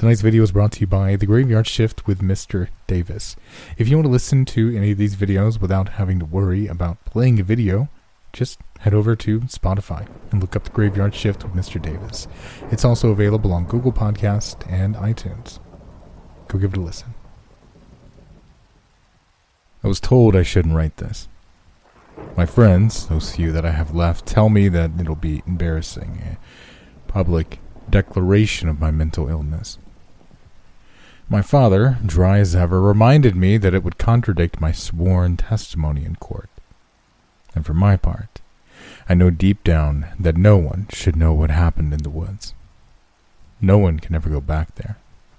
Tonight's video is brought to you by The Graveyard Shift with Mr. Davis. If you want to listen to any of these videos without having to worry about playing a video, just head over to Spotify and look up The Graveyard Shift with Mr. Davis. It's also available on Google Podcast and iTunes. Go give it a listen. I was told I shouldn't write this. My friends, those few that I have left, tell me that it'll be embarrassing, a public declaration of my mental illness. My father, dry as ever, reminded me that it would contradict my sworn testimony in court. And for my part, I know deep down that no one should know what happened in the woods. No one can ever go back there.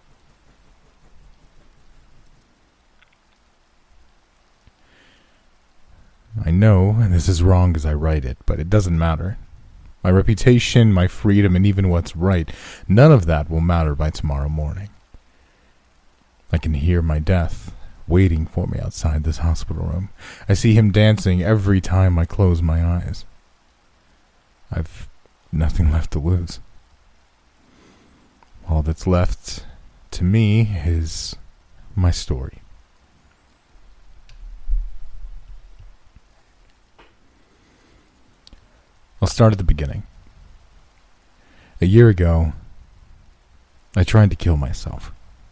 I know this is wrong as I write it, but it doesn't matter. My reputation, my freedom, and even what's right, none of that will matter by tomorrow morning. I can hear my death waiting for me outside this hospital room. I see him dancing every time I close my eyes. I've nothing left to lose. All that's left to me is my story. I'll start at the beginning. A year ago, I tried to kill myself.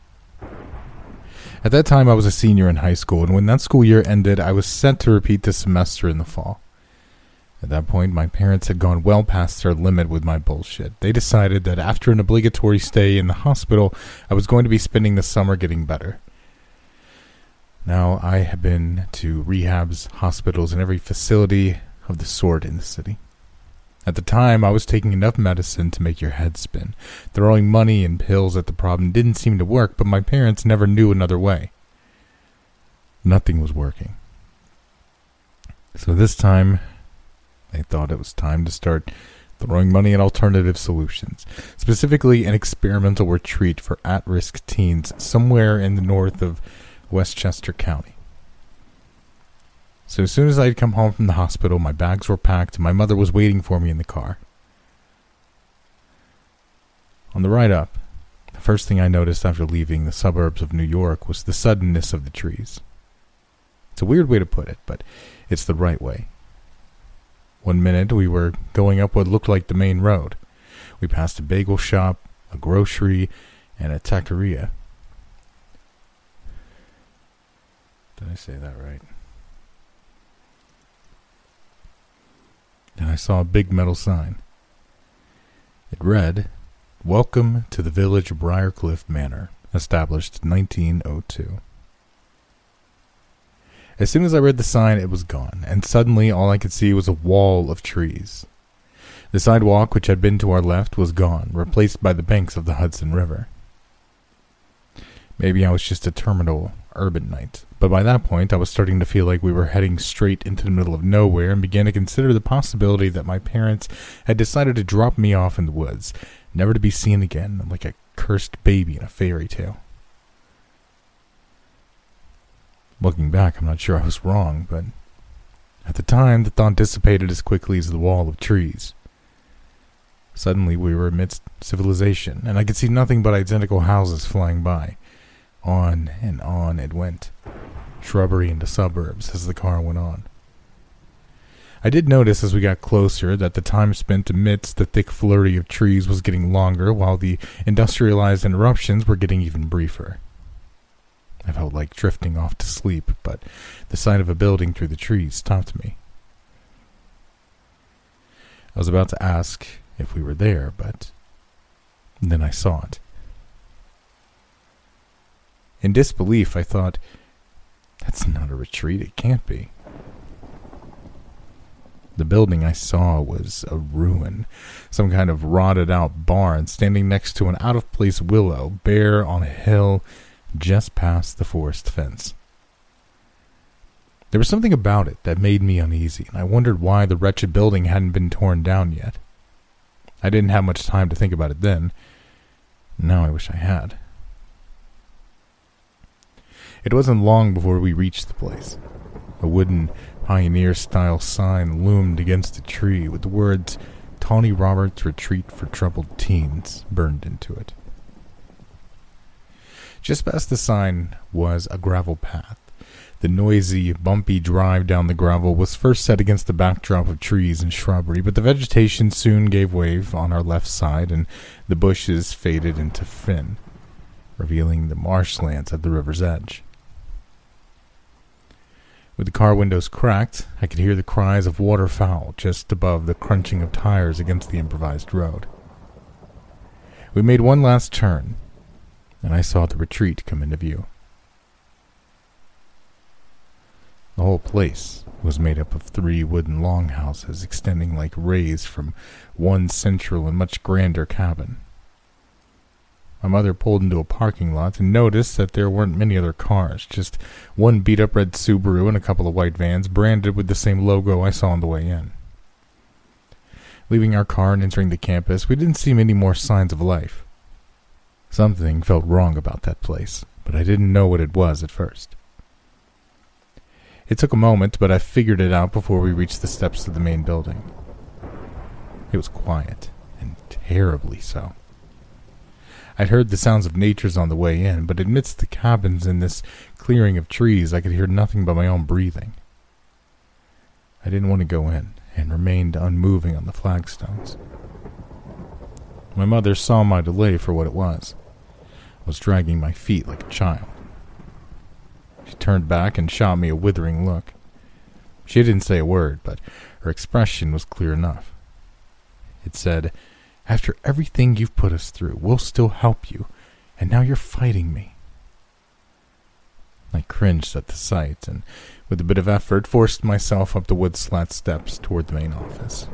At that time, I was a senior in high school, and when that school year ended, I was set to repeat the semester in the fall. At that point, my parents had gone well past their limit with my bullshit. They decided that after an obligatory stay in the hospital, I was going to be spending the summer getting better. Now, I have been to rehabs, hospitals, and every facility of the sort in the city. At the time, I was taking enough medicine to make your head spin. Throwing money and pills at the problem didn't seem to work, but my parents never knew another way. Nothing was working. So this time, they thought it was time to start throwing money at alternative solutions, specifically an experimental retreat for at-risk teens somewhere in the north of Westchester County. So as soon as I had come home from the hospital, my bags were packed and my mother was waiting for me in the car. On the ride up, the first thing I noticed after leaving the suburbs of New York was the suddenness of the trees. It's a weird way to put it, but it's the right way. One minute we were going up what looked like the main road. We passed a bagel shop, a grocery, and a taqueria. Did I say that right? And I saw a big metal sign. It read, "Welcome to the village of Briarcliff Manor, established in 1902. As soon as I read the sign, it was gone, and suddenly all I could see was a wall of trees. The sidewalk, which had been to our left, was gone, replaced by the banks of the Hudson River. Maybe I was just a terminal urbanite, but by that point I was starting to feel like we were heading straight into the middle of nowhere and began to consider the possibility that my parents had decided to drop me off in the woods, never to be seen again, like a cursed baby in a fairy tale. Looking back, I'm not sure I was wrong, but at the time the thought dissipated as quickly as the wall of trees. Suddenly we were amidst civilization, and I could see nothing but identical houses flying by. On it went, shrubbery into suburbs as the car went on. I did notice as we got closer that the time spent amidst the thick flurry of trees was getting longer, while the industrialized interruptions were getting even briefer. I felt like drifting off to sleep, but the sight of a building through the trees stopped me. I was about to ask if we were there, but then I saw it. In disbelief, I thought, that's not a retreat, it can't be. The building I saw was a ruin, some kind of rotted-out barn standing next to an out-of-place willow, bare on a hill just past the forest fence. There was something about it that made me uneasy, and I wondered why the wretched building hadn't been torn down yet. I didn't have much time to think about it then. Now I wish I had. It wasn't long before we reached the place. A wooden pioneer-style sign loomed against a tree with the words "Tawny Roberts Retreat for Troubled Teens" burned into it. Just past the sign was a gravel path. The noisy, bumpy drive down the gravel was first set against the backdrop of trees and shrubbery, but the vegetation soon gave way on our left side, and the bushes faded into thin, revealing the marshlands at the river's edge. With the car windows cracked, I could hear the cries of waterfowl just above the crunching of tires against the improvised road. We made one last turn, and I saw the retreat come into view. The whole place was made up of 3 wooden longhouses extending like rays from one central and much grander cabin. My mother pulled into a parking lot and noticed that there weren't many other cars, just one beat-up red Subaru and a couple of white vans branded with the same logo I saw on the way in. Leaving our car and entering the campus, we didn't see many more signs of life. Something felt wrong about that place, but I didn't know what it was at first. It took a moment, but I figured it out before we reached the steps of the main building. It was quiet, and terribly so. I'd heard the sounds of nature's on the way in, but amidst the cabins in this clearing of trees, I could hear nothing but my own breathing. I didn't want to go in, and remained unmoving on the flagstones. My mother saw my delay for what it was. I was dragging my feet like a child. She turned back and shot me a withering look. She didn't say a word, but her expression was clear enough. It said, "After everything you've put us through, we'll still help you, and now you're fighting me." I cringed at the sight, and with a bit of effort, forced myself up the wood slat steps toward the main office.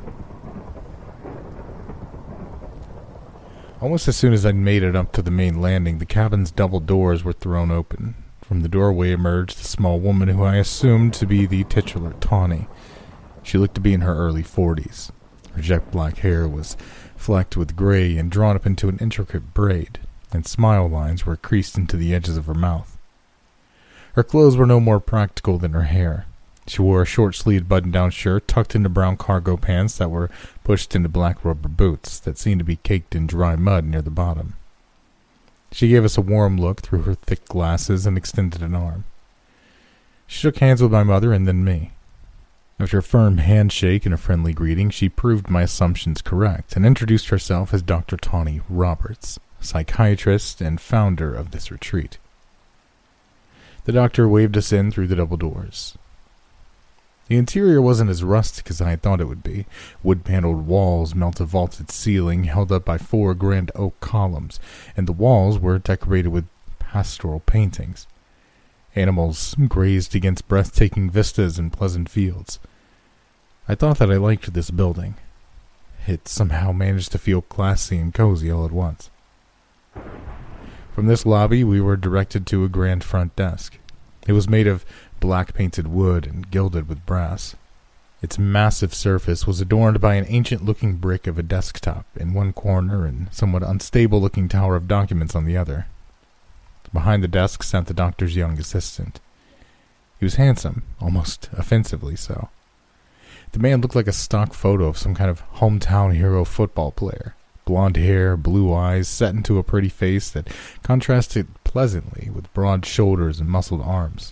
Almost as soon as I'd made it up to the main landing, the cabin's double doors were thrown open. From the doorway emerged a small woman who I assumed to be the titular Tawny. She looked to be in her early 40s. Her jet black hair was flecked with gray and drawn up into an intricate braid, and smile lines were creased into the edges of her mouth. Her clothes were no more practical than her hair. She wore a short-sleeved button-down shirt tucked into brown cargo pants that were pushed into black rubber boots that seemed to be caked in dry mud near the bottom. She gave us a warm look through her thick glasses and extended an arm. She shook hands with my mother and then me. After a firm handshake and a friendly greeting, she proved my assumptions correct and introduced herself as Dr. Tawny Roberts, psychiatrist and founder of this retreat. The doctor waved us in through the double doors. The interior wasn't as rustic as I had thought it would be. Wood-paneled walls met a vaulted ceiling held up by 4 grand oak columns, and the walls were decorated with pastoral paintings. Animals grazed against breathtaking vistas and pleasant fields. I thought that I liked this building. It somehow managed to feel classy and cozy all at once. From this lobby, we were directed to a grand front desk. It was made of black painted wood and gilded with brass. Its massive surface was adorned by an ancient-looking brick of a desktop in one corner and somewhat unstable-looking tower of documents on the other. Behind the desk sat the doctor's young assistant. He was handsome, almost offensively so. The man looked like a stock photo of some kind of hometown hero football player. Blonde hair, blue eyes, set into a pretty face that contrasted pleasantly with broad shoulders and muscled arms.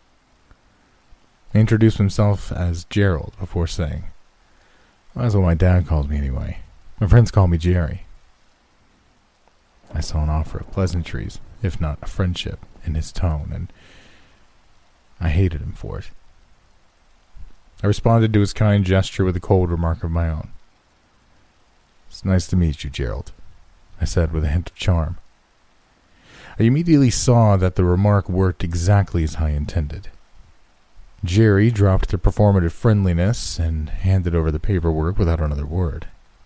He introduced himself as Gerald before saying, "Well, that's what my dad calls me anyway. My friends call me Jerry." I saw an offer of pleasantries, if not a friendship, in his tone, and I hated him for it. I responded to his kind gesture with a cold remark of my own. "It's nice to meet you, Gerald," I said with a hint of charm. I immediately saw that the remark worked exactly as I intended. Jerry dropped the performative friendliness and handed over the paperwork without another word.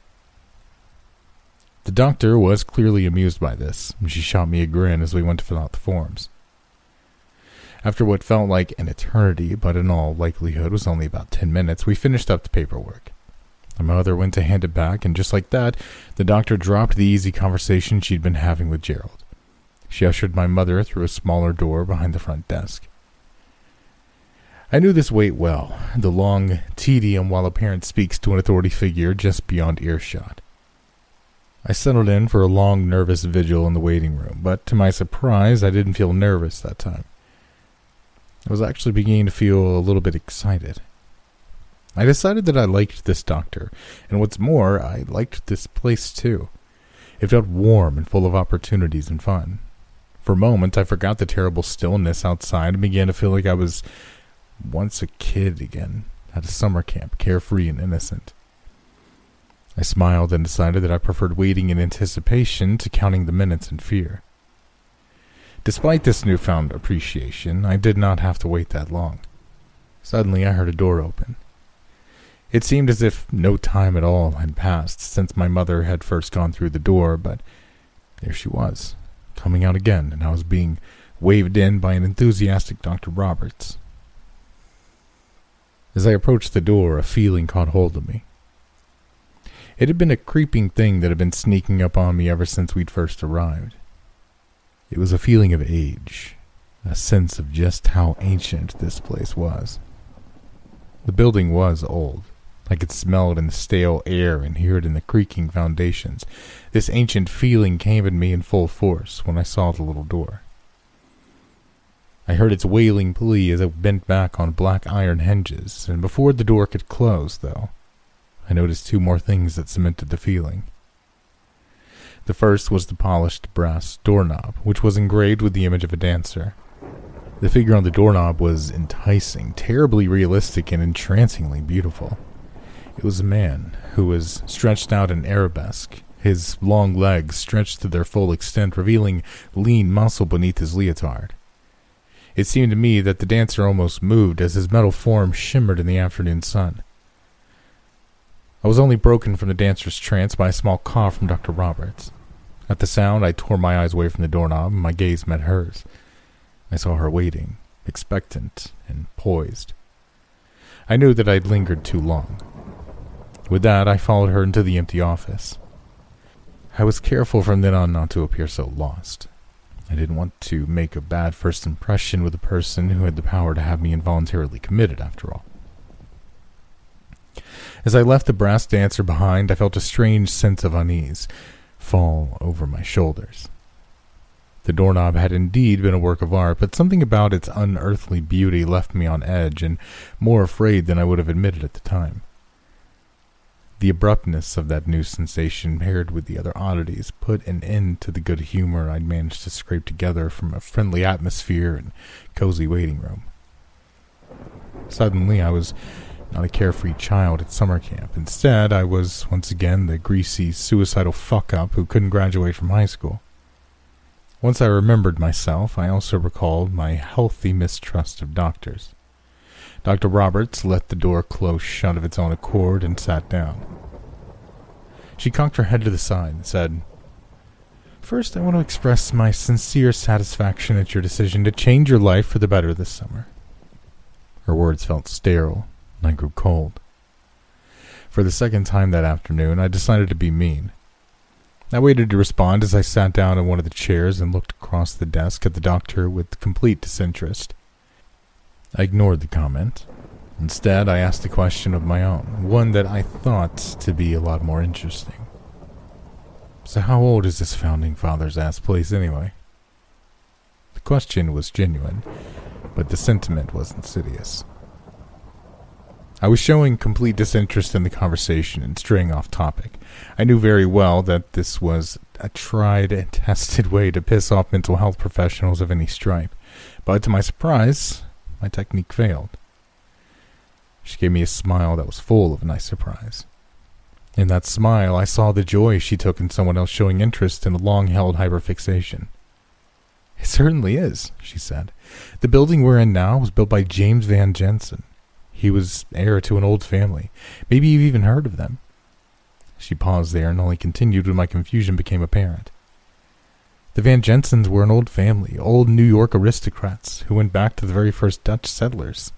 The doctor was clearly amused by this, and she shot me a grin as we went to fill out the forms. After what felt like an eternity, but in all likelihood was only about 10 minutes, we finished up the paperwork. My mother went to hand it back, and just like that, the doctor dropped the easy conversation she'd been having with Gerald. She ushered my mother through a smaller door behind the front desk. I knew this wait well, the long tedium while a parent speaks to an authority figure just beyond earshot. I settled in for a long, nervous vigil in the waiting room, but to my surprise, I didn't feel nervous that time. I was actually beginning to feel a little bit excited. I decided that I liked this doctor, and what's more, I liked this place too. It felt warm and full of opportunities and fun. For a moment, I forgot the terrible stillness outside and began to feel like I was once a kid again, at a summer camp, carefree and innocent. I smiled and decided that I preferred waiting in anticipation to counting the minutes in fear. Despite this newfound appreciation, I did not have to wait that long. Suddenly, I heard a door open. It seemed as if no time at all had passed since my mother had first gone through the door, but there she was, coming out again, and I was being waved in by an enthusiastic Dr. Roberts. As I approached the door, a feeling caught hold of me. It had been a creeping thing that had been sneaking up on me ever since we'd first arrived. It was a feeling of age, a sense of just how ancient this place was. The building was old. I could smell it in the stale air and hear it in the creaking foundations. This ancient feeling came at me in full force when I saw the little door. I heard its wailing plea as it bent back on black iron hinges, and before the door could close, though, I noticed two more things that cemented the feeling. The first was the polished brass doorknob, which was engraved with the image of a dancer. The figure on the doorknob was enticing, terribly realistic, and entrancingly beautiful. It was a man who was stretched out in arabesque, his long legs stretched to their full extent, revealing lean muscle beneath his leotard. It seemed to me that the dancer almost moved as his metal form shimmered in the afternoon sun. I was only broken from the dancer's trance by a small cough from Dr. Roberts. At the sound, I tore my eyes away from the doorknob, and my gaze met hers. I saw her waiting, expectant and poised. I knew that I'd lingered too long. With that, I followed her into the empty office. I was careful from then on not to appear so lost. I didn't want to make a bad first impression with a person who had the power to have me involuntarily committed, after all. As I left the brass dancer behind, I felt a strange sense of unease fall over my shoulders. The doorknob had indeed been a work of art, but something about its unearthly beauty left me on edge and more afraid than I would have admitted at the time. The abruptness of that new sensation, paired with the other oddities, put an end to the good humor I'd managed to scrape together from a friendly atmosphere and cozy waiting room. Suddenly, I was not a carefree child at summer camp. Instead, I was once again the greasy, suicidal fuck-up who couldn't graduate from high school. Once I remembered myself, I also recalled my healthy mistrust of doctors. Dr. Roberts let the door close shut of its own accord and sat down. She cocked her head to the side and said, "First, I want to express my sincere satisfaction at your decision to change your life for the better this summer." Her words felt sterile, and I grew cold. For the second time that afternoon, I decided to be mean. I waited to respond as I sat down in one of the chairs and looked across the desk at the doctor with complete disinterest. I ignored the comment. Instead, I asked a question of my own, one that I thought to be a lot more interesting. So how old is this founding father's ass place anyway? The question was genuine, but the sentiment was insidious. I was showing complete disinterest in the conversation and straying off topic. I knew very well that this was a tried and tested way to piss off mental health professionals of any stripe, but to my surprise, my technique failed. She gave me a smile that was full of a nice surprise. In that smile, I saw the joy she took in someone else showing interest in a long-held hyperfixation. "It certainly is," she said. "The building we're in now was built by James Van Jensen. He was heir to an old family. Maybe you've even heard of them." She paused there and only continued when my confusion became apparent. The Van Jensens were an old family, old New York aristocrats who went back to the very first Dutch settlers.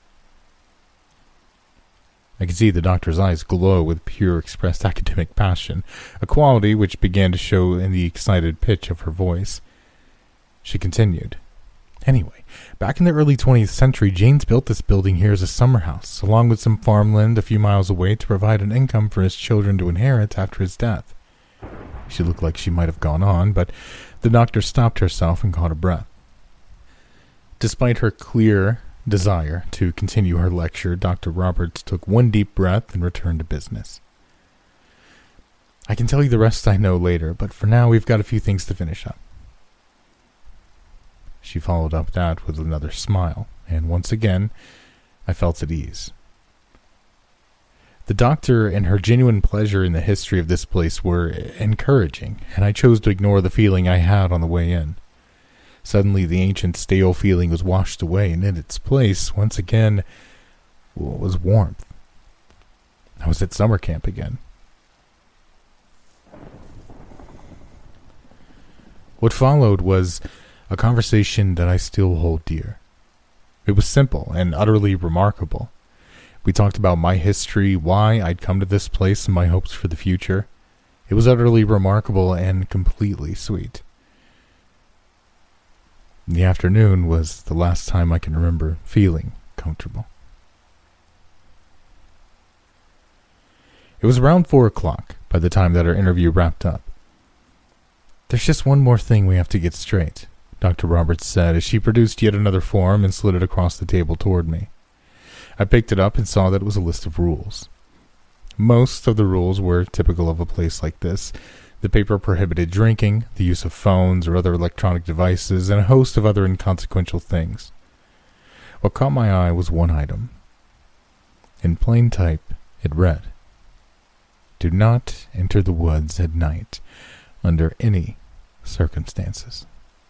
I could see the doctor's eyes glow with pure expressed academic passion, a quality which began to show in the excited pitch of her voice. She continued, "Anyway, back in the early 20th century, James built this building here as a summer house, along with some farmland a few miles away to provide an income for his children to inherit after his death. She looked like she might have gone on, but the doctor stopped herself and caught a breath. Despite her clear desire to continue her lecture, Dr. Roberts took one deep breath and returned to business. I can tell you the rest I know later, but for now we've got a few things to finish up. She followed up that with another smile, and once again, I felt at ease. The doctor and her genuine pleasure in the history of this place were encouraging, and I chose to ignore the feeling I had on the way in. Suddenly, the ancient stale feeling was washed away, and in its place, once again, was warmth. I was at summer camp again. What followed was a conversation that I still hold dear. It was simple and utterly remarkable. We talked about my history, why I'd come to this place, and my hopes for the future. It was utterly remarkable and completely sweet. The afternoon was the last time I can remember feeling comfortable. It was around 4 o'clock by the time that our interview wrapped up. "There's just one more thing we have to get straight," Dr. Roberts said as she produced yet another form and slid it across the table toward me. I picked it up and saw that it was a list of rules. Most of the rules were typical of a place like this. The paper prohibited drinking, the use of phones or other electronic devices, and a host of other inconsequential things. What caught my eye was one item. In plain type, it read, "Do not enter the woods at night under any circumstances."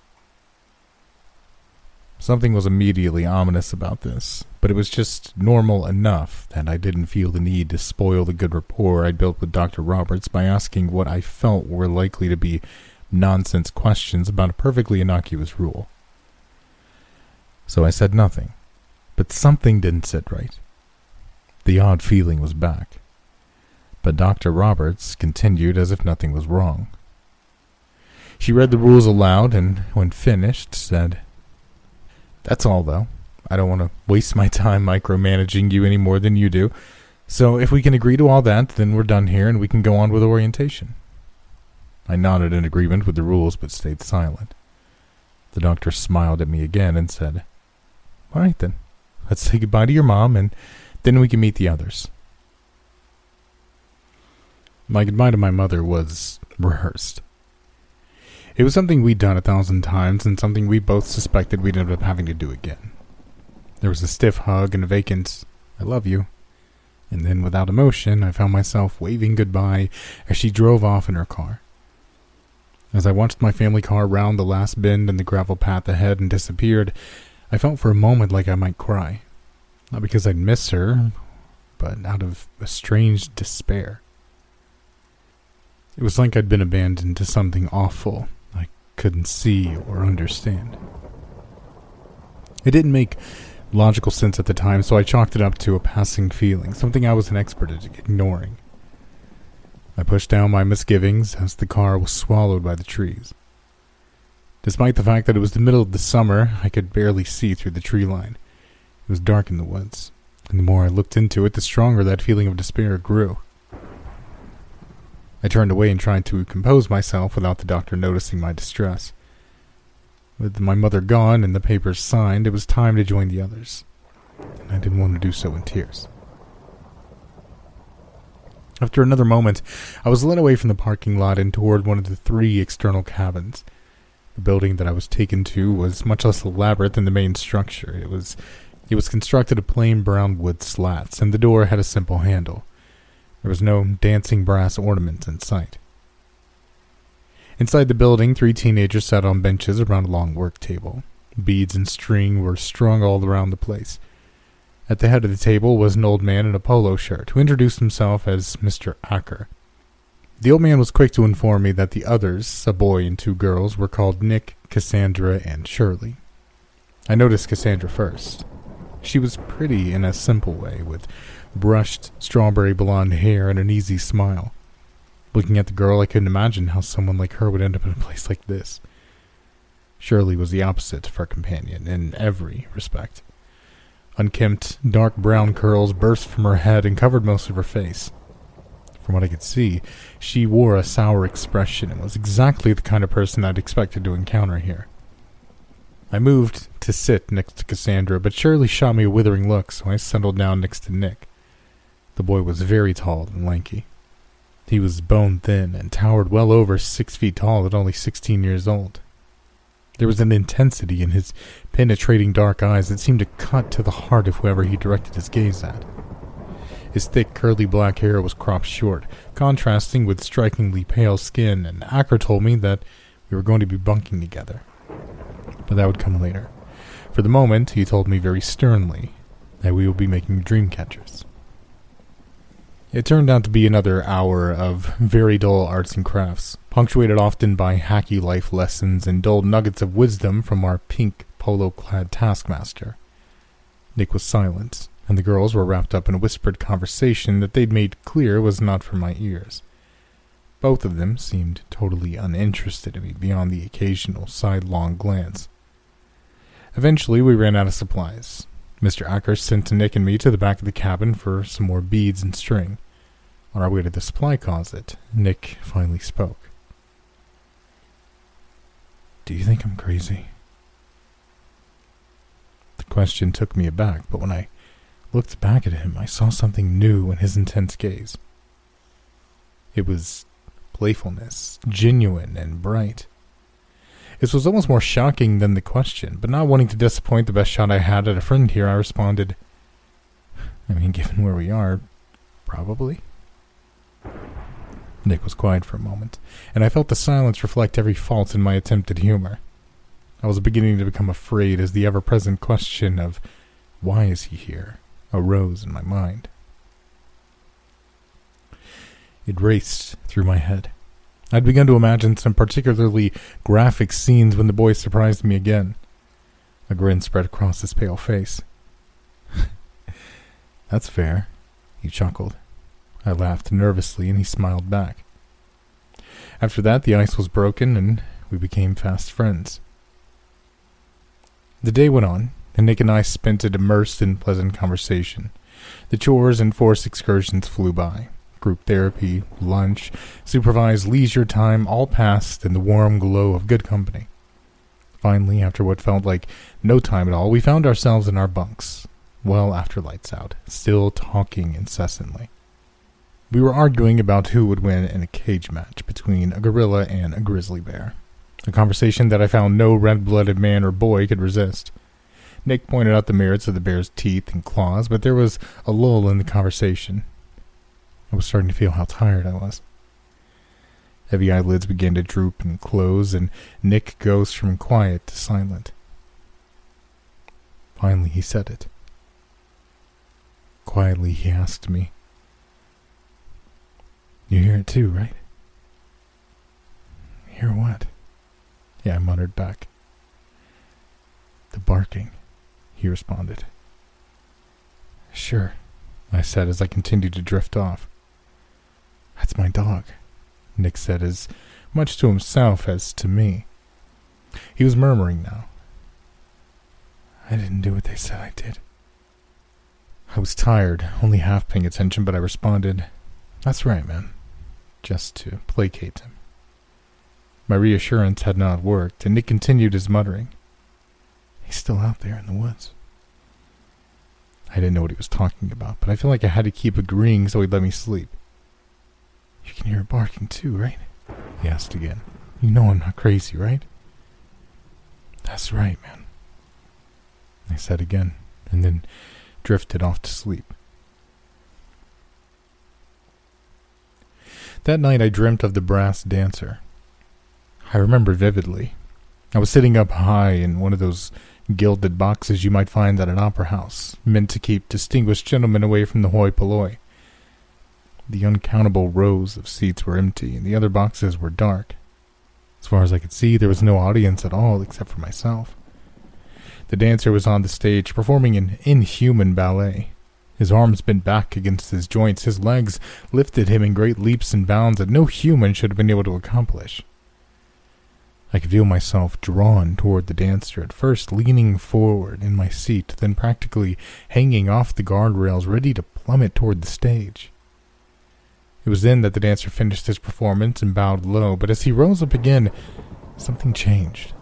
Something was immediately ominous about this, but it was just normal enough that I didn't feel the need to spoil the good rapport I'd built with Dr. Roberts by asking what I felt were likely to be nonsense questions about a perfectly innocuous rule. So I said nothing, but something didn't sit right. The odd feeling was back, but Dr. Roberts continued as if nothing was wrong. She read the rules aloud and, when finished, said, "That's all, though. I don't want to waste my time micromanaging you any more than you do. So if we can agree to all that, then we're done here and we can go on with orientation." I nodded in agreement with the rules but stayed silent. The doctor smiled at me again and said, "All right then, let's say goodbye to your mom and then we can meet the others." My goodbye to my mother was rehearsed. It was something we'd done 1,000 times and something we both suspected we'd end up having to do again. There was a stiff hug and a vacant, "I love you." And then, without emotion, I found myself waving goodbye as she drove off in her car. As I watched my family car round the last bend in the gravel path ahead and disappeared, I felt for a moment like I might cry. Not because I'd miss her, but out of a strange despair. It was like I'd been abandoned to something awful I couldn't see or understand. It didn't make logical sense at the time, so I chalked it up to a passing feeling, something I was an expert at ignoring. I pushed down my misgivings as the car was swallowed by the trees. Despite the fact that it was the middle of the summer, I could barely see through the tree line. It was dark in the woods, and the more I looked into it, the stronger that feeling of despair grew. I turned away and tried to compose myself without the doctor noticing my distress. With my mother gone and the papers signed, it was time to join the others, and I didn't want to do so in tears. After another moment, I was led away from the parking lot and toward one of the 3 external cabins. The building that I was taken to was much less elaborate than the main structure. It was constructed of plain brown wood slats, and the door had a simple handle. There was no dancing brass ornament in sight. Inside the building, 3 teenagers sat on benches around a long work table. Beads and string were strung all around the place. At the head of the table was an old man in a polo shirt who introduced himself as Mr. Acker. The old man was quick to inform me that the others, a boy and 2 girls, were called Nick, Cassandra, and Shirley. I noticed Cassandra first. She was pretty in a simple way, with brushed strawberry blonde hair and an easy smile. Looking at the girl, I couldn't imagine how someone like her would end up in a place like this. Shirley was the opposite of her companion in every respect. Unkempt, dark brown curls burst from her head and covered most of her face. From what I could see, she wore a sour expression and was exactly the kind of person I'd expected to encounter here. I moved to sit next to Cassandra, but Shirley shot me a withering look, so I settled down next to Nick. The boy was very tall and lanky. He was bone-thin and towered well over 6 feet tall at only 16 years old. There was an intensity in his penetrating dark eyes that seemed to cut to the heart of whoever he directed his gaze at. His thick, curly black hair was cropped short, contrasting with strikingly pale skin, and Acker told me that we were going to be bunking together. But that would come later. For the moment, he told me very sternly that we would be making dream catchers. It turned out to be another hour of very dull arts and crafts, punctuated often by hacky life lessons and dull nuggets of wisdom from our pink polo-clad taskmaster. Nick was silent, and the girls were wrapped up in a whispered conversation that they'd made clear was not for my ears. Both of them seemed totally uninterested in me beyond the occasional sidelong glance. Eventually, we ran out of supplies. Mr. Acker sent Nick and me to the back of the cabin for some more beads and string. On our way to the supply closet, Nick finally spoke. "Do you think I'm crazy?" The question took me aback, but when I looked back at him, I saw something new in his intense gaze. It was playfulness, genuine and bright. This was almost more shocking than the question, but not wanting to disappoint the best shot I had at a friend here, I responded, "I mean, given where we are, probably." Nick was quiet for a moment, and I felt the silence reflect every fault in my attempted humor. I was beginning to become afraid as the ever-present question of, "Why is he here?" arose in my mind. It raced through my head. I'd begun to imagine some particularly graphic scenes when the boy surprised me again. A grin spread across his pale face. "That's fair," he chuckled. I laughed nervously, and he smiled back. After that, the ice was broken, and we became fast friends. The day went on, and Nick and I spent it immersed in pleasant conversation. The chores and forced excursions flew by. Group therapy, lunch, supervised leisure time all passed in the warm glow of good company. Finally, after what felt like no time at all, we found ourselves in our bunks, well after lights out, still talking incessantly. We were arguing about who would win in a cage match between a gorilla and a grizzly bear, a conversation that I found no red-blooded man or boy could resist. Nick pointed out the merits of the bear's teeth and claws, but there was a lull in the conversation. I was starting to feel how tired I was. Heavy eyelids began to droop and close, and Nick goes from quiet to silent. Finally, he said it. Quietly, he asked me, "You hear it too, right?" "Hear what?" Yeah, I muttered back. "The barking," he responded. "Sure," I said as I continued to drift off. "That's my dog," Nick said, as much to himself as to me. He was murmuring now. "I didn't do what they said I did." I was tired, only half paying attention, but I responded, "That's right, man," just to placate him. My reassurance had not worked, and Nick continued his muttering. "He's still out there in the woods." I didn't know what he was talking about, but I felt like I had to keep agreeing so he'd let me sleep. "You can hear it barking too, right?" he asked again. "You know I'm not crazy, right?" "That's right, man," I said again, and then drifted off to sleep. That night I dreamt of the brass dancer. I remember vividly. I was sitting up high in one of those gilded boxes you might find at an opera house, meant to keep distinguished gentlemen away from the hoi polloi. The uncountable rows of seats were empty, and the other boxes were dark. As far as I could see, there was no audience at all except for myself. The dancer was on the stage, performing an inhuman ballet. His arms bent back against his joints, his legs lifted him in great leaps and bounds that no human should have been able to accomplish. I could feel myself drawn toward the dancer, at first leaning forward in my seat, then practically hanging off the guardrails, ready to plummet toward the stage. It was then that the dancer finished his performance and bowed low, but as he rose up again, something changed.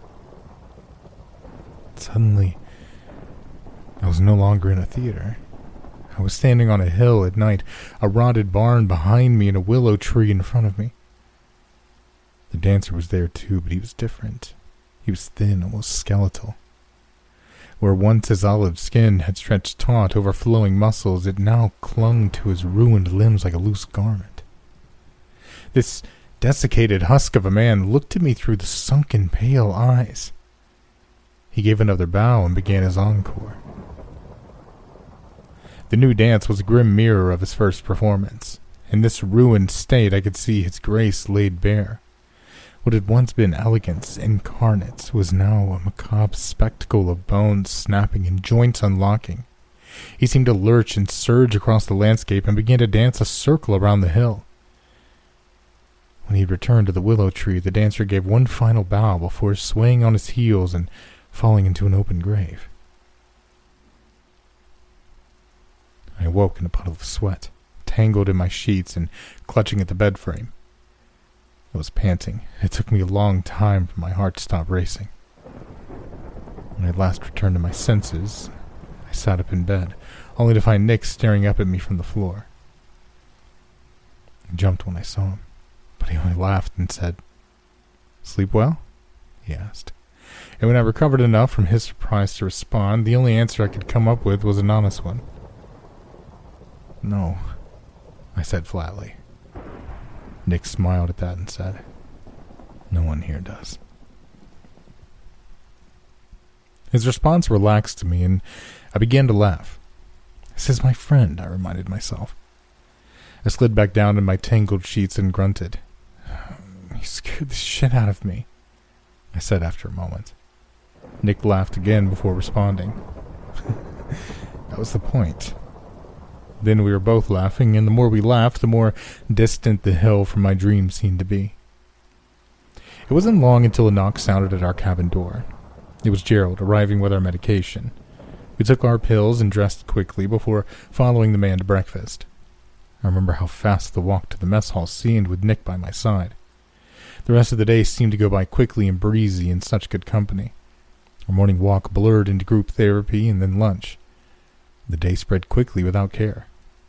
Suddenly, I was no longer in a theater. I was standing on a hill at night, a rotted barn behind me and a willow tree in front of me. The dancer was there too, but he was different. He was thin, almost skeletal. Where once his olive skin had stretched taut, overflowing muscles, it now clung to his ruined limbs like a loose garment. This desiccated husk of a man looked at me through the sunken, pale eyes. He gave another bow and began his encore. The new dance was a grim mirror of his first performance. In this ruined state, I could see his grace laid bare. What had once been elegance incarnate was now a macabre spectacle of bones snapping and joints unlocking. He seemed to lurch and surge across the landscape and began to dance a circle around the hill. When he returned to the willow tree, the dancer gave one final bow before swaying on his heels and falling into an open grave. I awoke in a puddle of sweat, tangled in my sheets and clutching at the bed frame. I was panting. It took me a long time for my heart to stop racing. When I at last returned to my senses, I sat up in bed, only to find Nick staring up at me from the floor. I jumped when I saw him, but he only laughed and said, "Sleep well?" he asked. And when I recovered enough from his surprise to respond, the only answer I could come up with was an honest one. "No," I said flatly. Nick smiled at that and said, "No one here does." His response relaxed me, and I began to laugh. "This is my friend," I reminded myself. I slid back down in my tangled sheets and grunted. "You scared the shit out of me," I said after a moment. Nick laughed again before responding. That was the point. Then we were both laughing, and the more we laughed, the more distant the hill from my dream seemed to be. It wasn't long until a knock sounded at our cabin door. It was Gerald, arriving with our medication. We took our pills and dressed quickly before following the man to breakfast. I remember how fast the walk to the mess hall seemed with Nick by my side. The rest of the day seemed to go by quickly and breezy in such good company. Our morning walk blurred into group therapy and then lunch. The day spread quickly without care.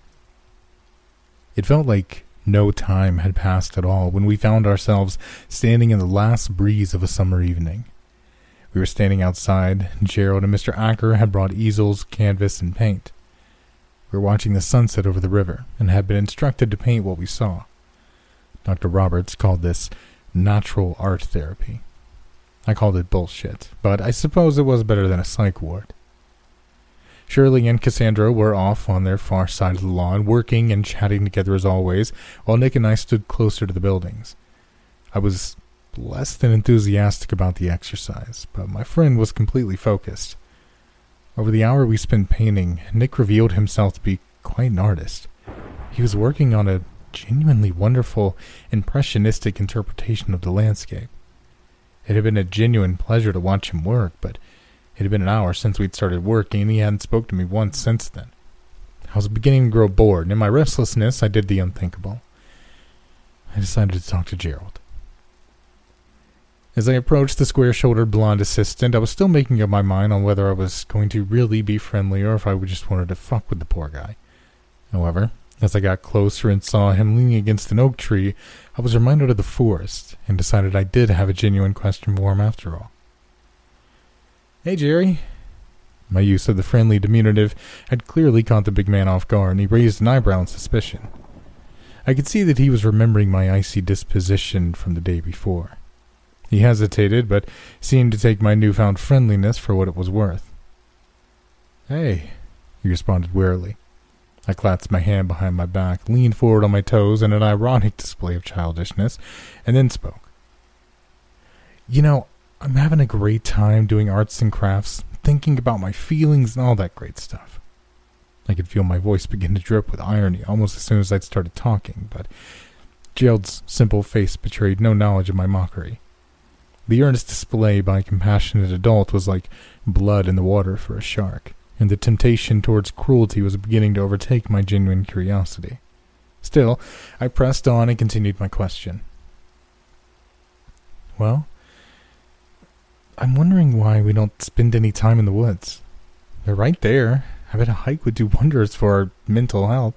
It felt like no time had passed at all when we found ourselves standing in the last breeze of a summer evening. We were standing outside. Gerald and Mr. Acker had brought easels, canvas, and paint. We were watching the sunset over the river and had been instructed to paint what we saw. Dr. Roberts called this natural art therapy. I called it bullshit, but I suppose it was better than a psych ward. Shirley and Cassandra were off on their far side of the lawn, working and chatting together as always, while Nick and I stood closer to the buildings. I was less than enthusiastic about the exercise, but my friend was completely focused. Over the hour we spent painting, Nick revealed himself to be quite an artist. He was working on a genuinely wonderful, impressionistic interpretation of the landscape. It had been a genuine pleasure to watch him work, but it had been an hour since we'd started working, and he hadn't spoken to me once since then. I was beginning to grow bored, and in my restlessness, I did the unthinkable. I decided to talk to Gerald. As I approached the square-shouldered blonde assistant, I was still making up my mind on whether I was going to really be friendly or if I just wanted to fuck with the poor guy. However, as I got closer and saw him leaning against an oak tree, I was reminded of the forest and decided I did have a genuine question for him after all. "Hey, Jerry." My use of the friendly diminutive had clearly caught the big man off guard, and he raised an eyebrow in suspicion. I could see that he was remembering my icy disposition from the day before. He hesitated, but seemed to take my newfound friendliness for what it was worth. "Hey," he responded wearily. I clasped my hand behind my back, leaned forward on my toes in an ironic display of childishness, and then spoke. "You know, I'm having a great time doing arts and crafts, thinking about my feelings and all that great stuff." I could feel my voice begin to drip with irony almost as soon as I'd started talking, but Gerald's simple face betrayed no knowledge of my mockery. The earnest display by a compassionate adult was like blood in the water for a shark, and the temptation towards cruelty was beginning to overtake my genuine curiosity. Still, I pressed on and continued my question. Well, I'm wondering why we don't spend any time in the woods. They're right there. I bet a hike would do wonders for our mental health.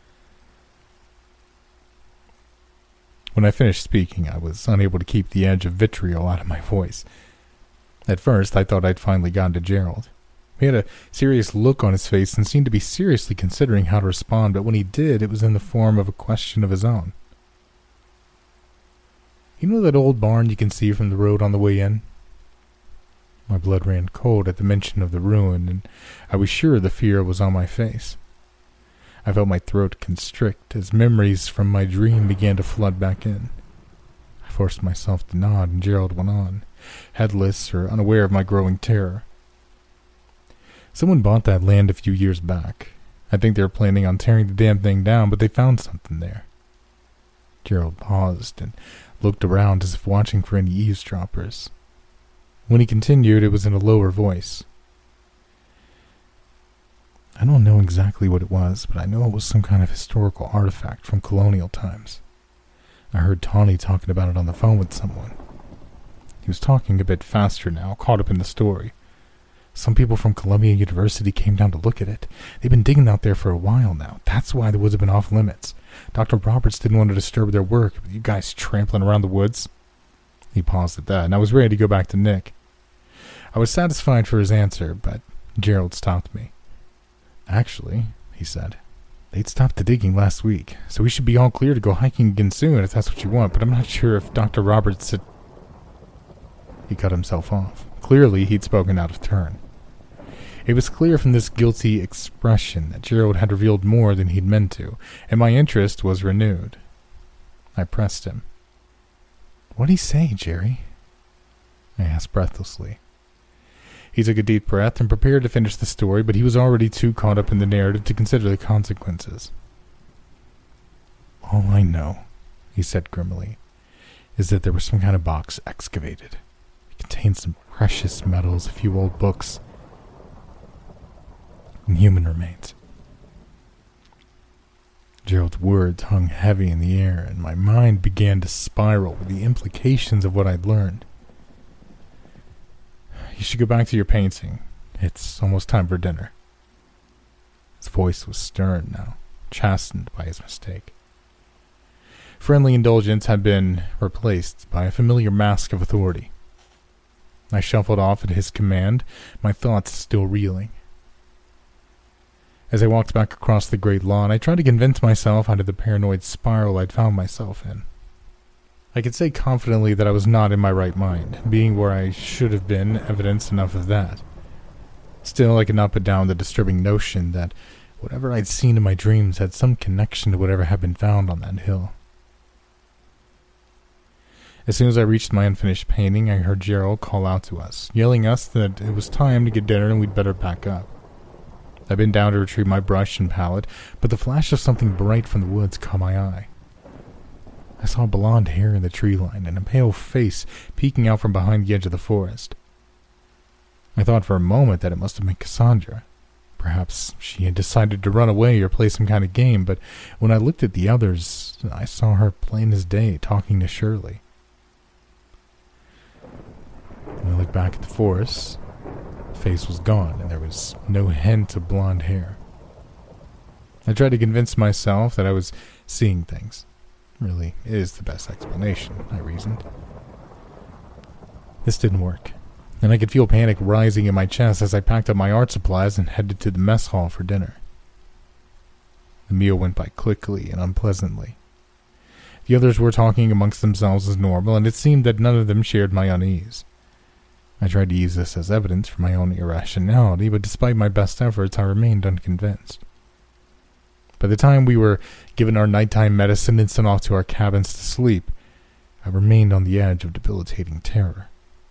When I finished speaking, I was unable to keep the edge of vitriol out of my voice. At first, I thought I'd finally gotten to Gerald. He had a serious look on his face and seemed to be seriously considering how to respond, but when he did, it was in the form of a question of his own. You know that old barn you can see from the road on the way in? My blood ran cold at the mention of the ruin, and I was sure the fear was on my face. I felt my throat constrict as memories from my dream began to flood back in. I forced myself to nod, and Gerald went on, headless or unaware of my growing terror. Someone bought that land a few years back. I think they were planning on tearing the damn thing down, but they found something there. Gerald paused and looked around as if watching for any eavesdroppers. When he continued, it was in a lower voice. I don't know exactly what it was, but I know it was some kind of historical artifact from colonial times. I heard Tawny talking about it on the phone with someone. He was talking a bit faster now, caught up in the story. Some people from Columbia University came down to look at it. They've been digging out there for a while now. That's why the woods have been off limits. Dr. Roberts didn't want to disturb their work, with you guys trampling around the woods. He paused at that, and I was ready to go back to Nick. I was satisfied for his answer, but Gerald stopped me. Actually, he said, they'd stopped the digging last week, so we should be all clear to go hiking again soon if that's what you want, but I'm not sure if Dr. Roberts said... He cut himself off. Clearly, he'd spoken out of turn. It was clear from this guilty expression that Gerald had revealed more than he'd meant to, and my interest was renewed. I pressed him. What'd he say, Jerry? I asked breathlessly. He took a deep breath and prepared to finish the story, but he was already too caught up in the narrative to consider the consequences. All I know, he said grimly, is that there was some kind of box excavated. It contained some precious metals, a few old books, and human remains. Gerald's words hung heavy in the air, and my mind began to spiral with the implications of what I'd learned. You should go back to your painting. It's almost time for dinner. His voice was stern now, chastened by his mistake. Friendly indulgence had been replaced by a familiar mask of authority. I shuffled off at his command, my thoughts still reeling. As I walked back across the great lawn, I tried to convince myself out of the paranoid spiral I'd found myself in. I could say confidently that I was not in my right mind, being where I should have been evidence enough of that. Still, I could not put down the disturbing notion that whatever I'd seen in my dreams had some connection to whatever had been found on that hill. As soon as I reached my unfinished painting, I heard Gerald call out to us, yelling us that it was time to get dinner and we'd better pack up. I bent down to retrieve my brush and palette, but the flash of something bright from the woods caught my eye. I saw blonde hair in the tree line and a pale face peeking out from behind the edge of the forest. I thought for a moment that it must have been Cassandra. Perhaps she had decided to run away or play some kind of game, but when I looked at the others, I saw her plain as day talking to Shirley. When I looked back at the forest, the face was gone and there was no hint of blonde hair. I tried to convince myself that I was seeing things. Really is the best explanation, I reasoned. This didn't work, and I could feel panic rising in my chest as I packed up my art supplies and headed to the mess hall for dinner. The meal went by quickly and unpleasantly. The others were talking amongst themselves as normal, and it seemed that none of them shared my unease. I tried to use this as evidence for my own irrationality, but despite my best efforts, I remained unconvinced. By the time we were given our nighttime medicine and sent off to our cabins to sleep, I remained on the edge of debilitating terror.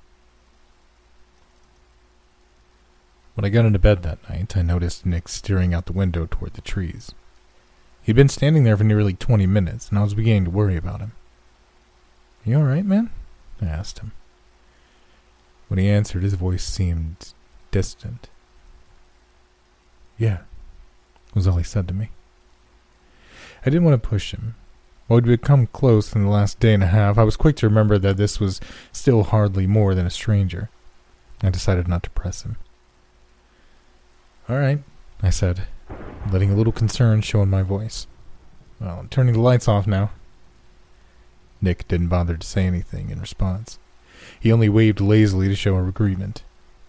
When I got into bed that night, I noticed Nick staring out the window toward the trees. He'd been standing there for nearly 20 minutes, and I was beginning to worry about him. "You all right, man?" I asked him. When he answered, his voice seemed distant. "Yeah," was all he said to me. I didn't want to push him. While we'd become close in the last day and a half, I was quick to remember that this was still hardly more than a stranger. I decided not to press him. "All right," I said, letting a little concern show in my voice. "Well, I'm turning the lights off now." Nick didn't bother to say anything in response. He only waved lazily to show agreement.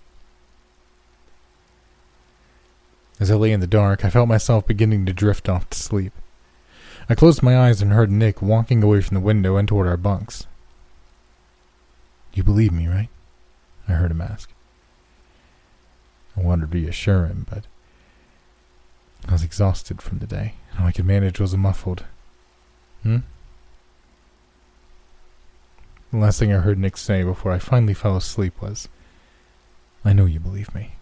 As I lay in the dark, I felt myself beginning to drift off to sleep. I closed my eyes and heard Nick walking away from the window and toward our bunks. "You believe me, right?" I heard him ask. I wanted to reassure him, but I was exhausted from the day. All I could manage was a muffled, "Hmm?" The last thing I heard Nick say before I finally fell asleep was, "I know you believe me."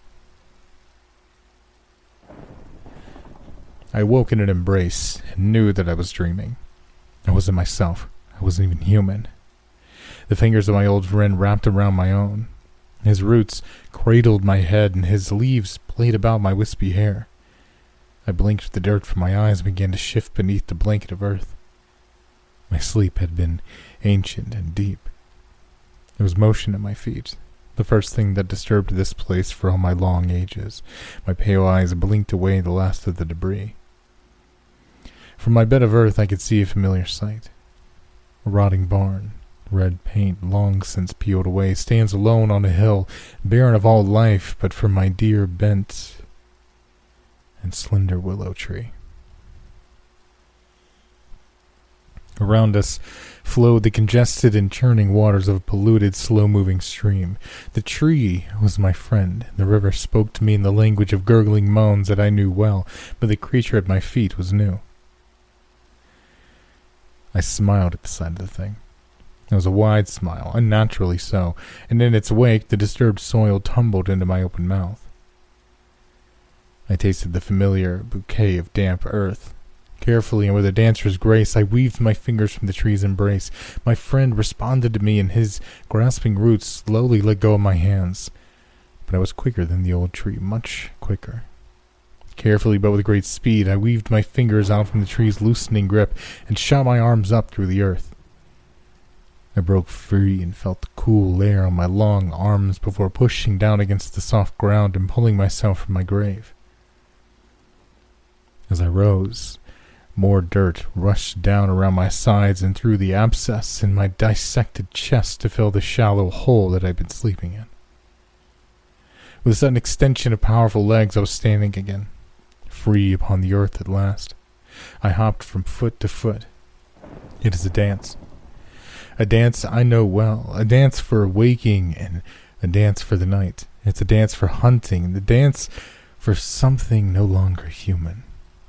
I awoke in an embrace and knew that I was dreaming. I wasn't myself. I wasn't even human. The fingers of my old friend wrapped around my own. His roots cradled my head and his leaves played about my wispy hair. I blinked the dirt from my eyes and began to shift beneath the blanket of earth. My sleep had been ancient and deep. There was motion at my feet, the first thing that disturbed this place for all my long ages. My pale eyes blinked away the last of the debris. From my bed of earth I could see a familiar sight. A rotting barn, red paint long since peeled away, stands alone on a hill, barren of all life but for my dear bent and slender willow tree. Around us flowed the congested and churning waters of a polluted, slow-moving stream. The tree was my friend. The river spoke to me in the language of gurgling moans that I knew well, but the creature at my feet was new. I smiled at the sight of the thing. It was a wide smile, unnaturally so, and in its wake the disturbed soil tumbled into my open mouth. I tasted the familiar bouquet of damp earth. Carefully and with a dancer's grace, I weaved my fingers from the tree's embrace. My friend responded to me, and his grasping roots slowly let go of my hands. But I was quicker than the old tree, much quicker. Carefully, but with great speed, I weaved my fingers out from the tree's loosening grip and shot my arms up through the earth. I broke free and felt the cool air on my long arms before pushing down against the soft ground and pulling myself from my grave. As I rose, more dirt rushed down around my sides and through the abscess in my dissected chest to fill the shallow hole that I'd been sleeping in. With a sudden extension of powerful legs, I was standing again, free upon the earth at last. I hopped from foot to foot. It is a dance. A dance I know well, a dance for waking and a dance for the night. It's a dance for hunting, the dance for something no longer human.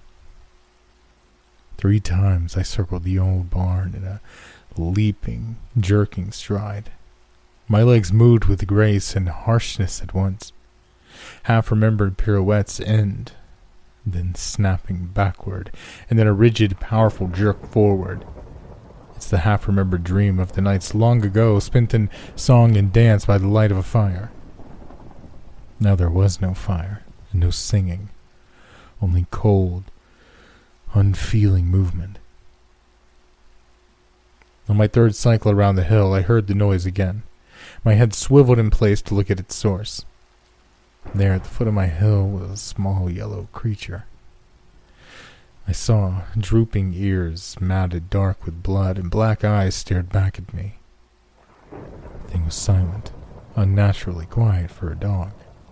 3 times I circled the old barn in a leaping, jerking stride. My legs moved with grace and harshness at once. Half-remembered pirouettes end, then snapping backward, and then a rigid, powerful jerk forward. It's the half-remembered dream of the nights long ago spent in song and dance by the light of a fire. Now there was no fire, and no singing, only cold, unfeeling movement. On my 3rd cycle around the hill, I heard the noise again. My head swiveled in place to look at its source. There at the foot of my hill was a small yellow creature. I saw drooping ears, matted dark with blood, and black eyes stared back at me. The thing was silent, unnaturally quiet for a dog.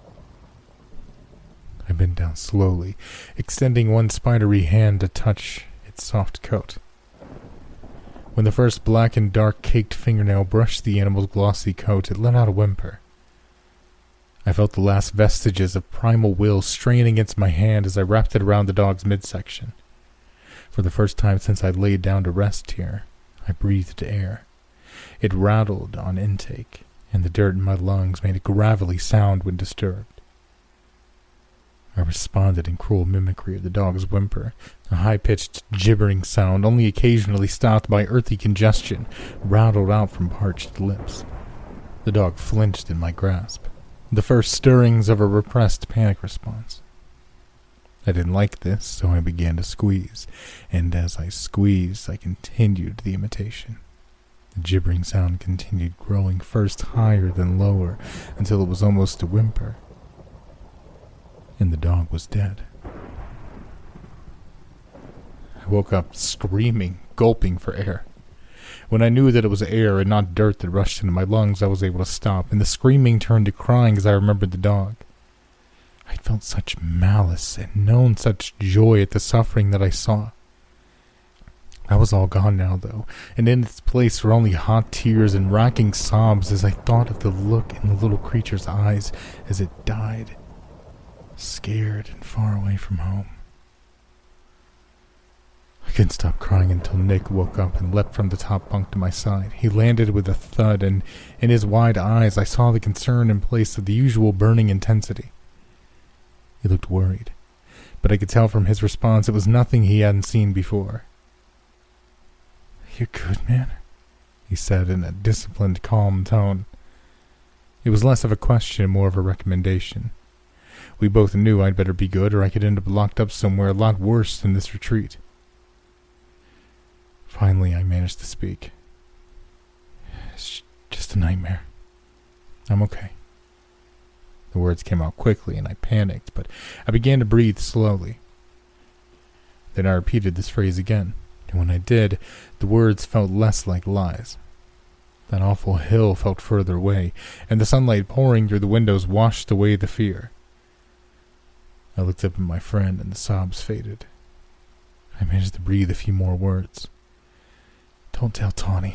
I bent down slowly, extending one spidery hand to touch its soft coat. When the first black and dark-caked fingernail brushed the animal's glossy coat, it let out a whimper. I felt the last vestiges of primal will strain against my hand as I wrapped it around the dog's midsection. For the first time since I'd laid down to rest here, I breathed air. It rattled on intake, and the dirt in my lungs made a gravelly sound when disturbed. I responded in cruel mimicry of the dog's whimper, a high-pitched, gibbering sound, only occasionally stopped by earthy congestion, rattled out from parched lips. The dog flinched in my grasp, the first stirrings of a repressed panic response. I didn't like this, so I began to squeeze, and as I squeezed, I continued the imitation. The gibbering sound continued, growing first higher then lower, until it was almost a whimper. And the dog was dead. I woke up screaming, gulping for air. When I knew that it was air and not dirt that rushed into my lungs, I was able to stop, and the screaming turned to crying as I remembered the dog. I felt such malice and known such joy at the suffering that I saw. That was all gone now, though, and in its place were only hot tears and racking sobs as I thought of the look in the little creature's eyes as it died, scared and far away from home. I couldn't stop crying until Nick woke up and leapt from the top bunk to my side. He landed with a thud, and in his wide eyes I saw the concern in place of the usual burning intensity. He looked worried, but I could tell from his response it was nothing he hadn't seen before. "You good, man?" he said in a disciplined, calm tone. It was less of a question, more of a recommendation. We both knew I'd better be good, or I could end up locked up somewhere a lot worse than this retreat. Finally, I managed to speak. "It's just a nightmare. I'm okay." The words came out quickly, and I panicked, but I began to breathe slowly. Then I repeated this phrase again, and when I did, the words felt less like lies. That awful hill felt further away, and the sunlight pouring through the windows washed away the fear. I looked up at my friend, and the sobs faded. I managed to breathe a few more words. "Don't tell Tawny."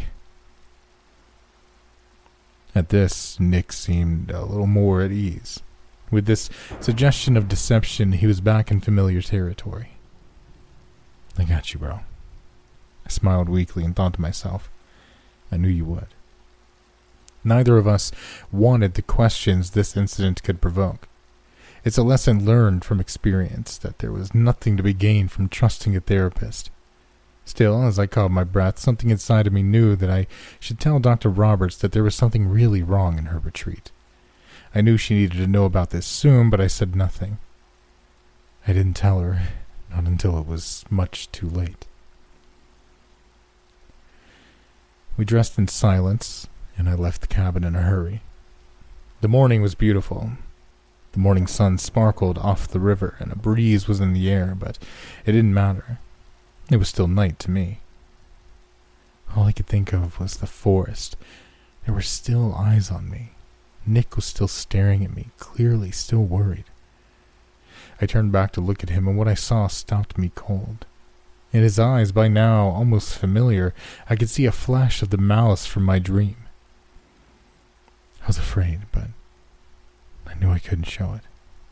At this, Nick seemed a little more at ease. With this suggestion of deception, he was back in familiar territory. "I got you, bro." I smiled weakly and thought to myself, I knew you would. Neither of us wanted the questions this incident could provoke. It's a lesson learned from experience that there was nothing to be gained from trusting a therapist. Still, as I caught my breath, something inside of me knew that I should tell Dr. Roberts that there was something really wrong in her retreat. I knew she needed to know about this soon, but I said nothing. I didn't tell her, not until it was much too late. We dressed in silence, and I left the cabin in a hurry. The morning was beautiful. The morning sun sparkled off the river, and a breeze was in the air, but it didn't matter. It was still night to me. All I could think of was the forest. There were still eyes on me. Nick was still staring at me, clearly still worried. I turned back to look at him, and what I saw stopped me cold. In his eyes, by now almost familiar, I could see a flash of the malice from my dream. I was afraid, but I knew I couldn't show it.